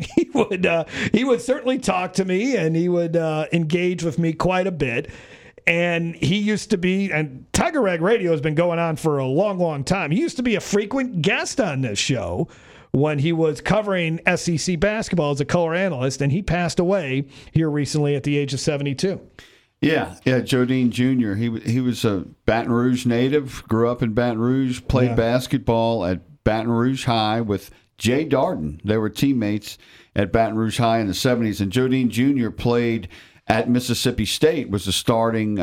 he would certainly talk to me, and he would engage with me quite a bit. And he used to be, and Tiger Rag Radio has been going on for a long, long time. He used to be a frequent guest on this show when he was covering SEC basketball as a color analyst, and he passed away here recently at the age of 72. Yeah, Joe Dean Jr. He was a Baton Rouge native, grew up in Baton Rouge, played basketball at Baton Rouge High with Jay Darden. They were teammates at Baton Rouge High in the 70s, and Joe Dean Jr. played at Mississippi State, was the starting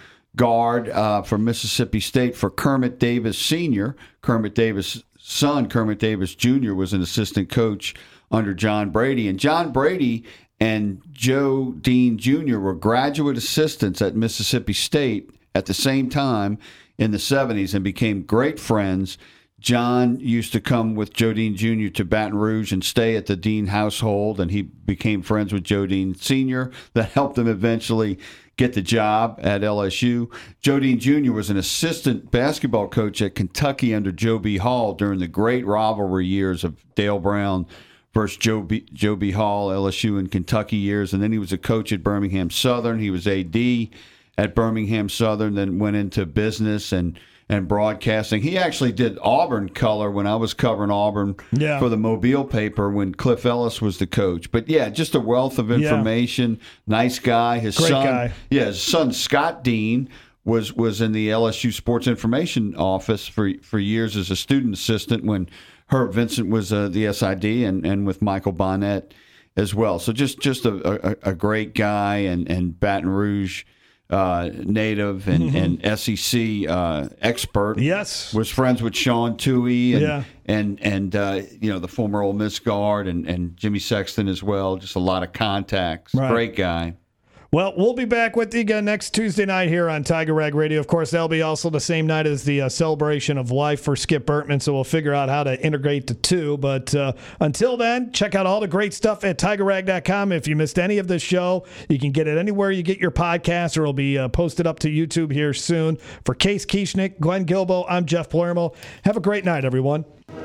guard for Mississippi State for Kermit Davis Sr. Kermit Davis' son, Kermit Davis Jr., was an assistant coach under John Brady. And John Brady and Joe Dean Jr. were graduate assistants at Mississippi State at the same time in the 70s and became great friends. John used to come with Joe Dean Jr. to Baton Rouge and stay at the Dean household, and he became friends with Joe Dean Sr. That helped him eventually get the job at LSU. Joe Dean Jr. was an assistant basketball coach at Kentucky under Joe B. Hall during the great rivalry years of Dale Brown versus Joe B. Hall, LSU and Kentucky years. And then he was a coach at Birmingham Southern. He was AD at Birmingham Southern, then went into business and broadcasting. He actually did Auburn color when I was covering Auburn for the Mobile paper when Cliff Ellis was the coach. But, yeah, just a wealth of information. Nice guy. His son, Scott Dean, was in the LSU Sports Information Office for years as a student assistant when Herb Vincent was the SID and with Michael Bonnet as well. So just a great guy and Baton Rouge native and SEC expert. Yes, was friends with Sean Tuohy and the former Ole Miss guard and Jimmy Sexton as well. Just a lot of contacts. Right. Great guy. Well, we'll be back with you again next Tuesday night here on Tiger Rag Radio. Of course, that'll be also the same night as the celebration of life for Skip Bertman, so we'll figure out how to integrate the two. But until then, check out all the great stuff at TigerRag.com. If you missed any of this show, you can get it anywhere you get your podcast, or it'll be posted up to YouTube here soon. For Case Kieschnick, Glenn Guilbeau, I'm Jeff Palermo. Have a great night, everyone.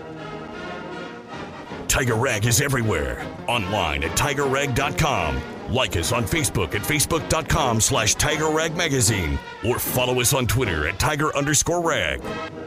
Tiger Rag is everywhere. Online at TigerRag.com. Like us on Facebook at Facebook.com/Tiger Rag Magazine, or follow us on Twitter at Tiger_Rag.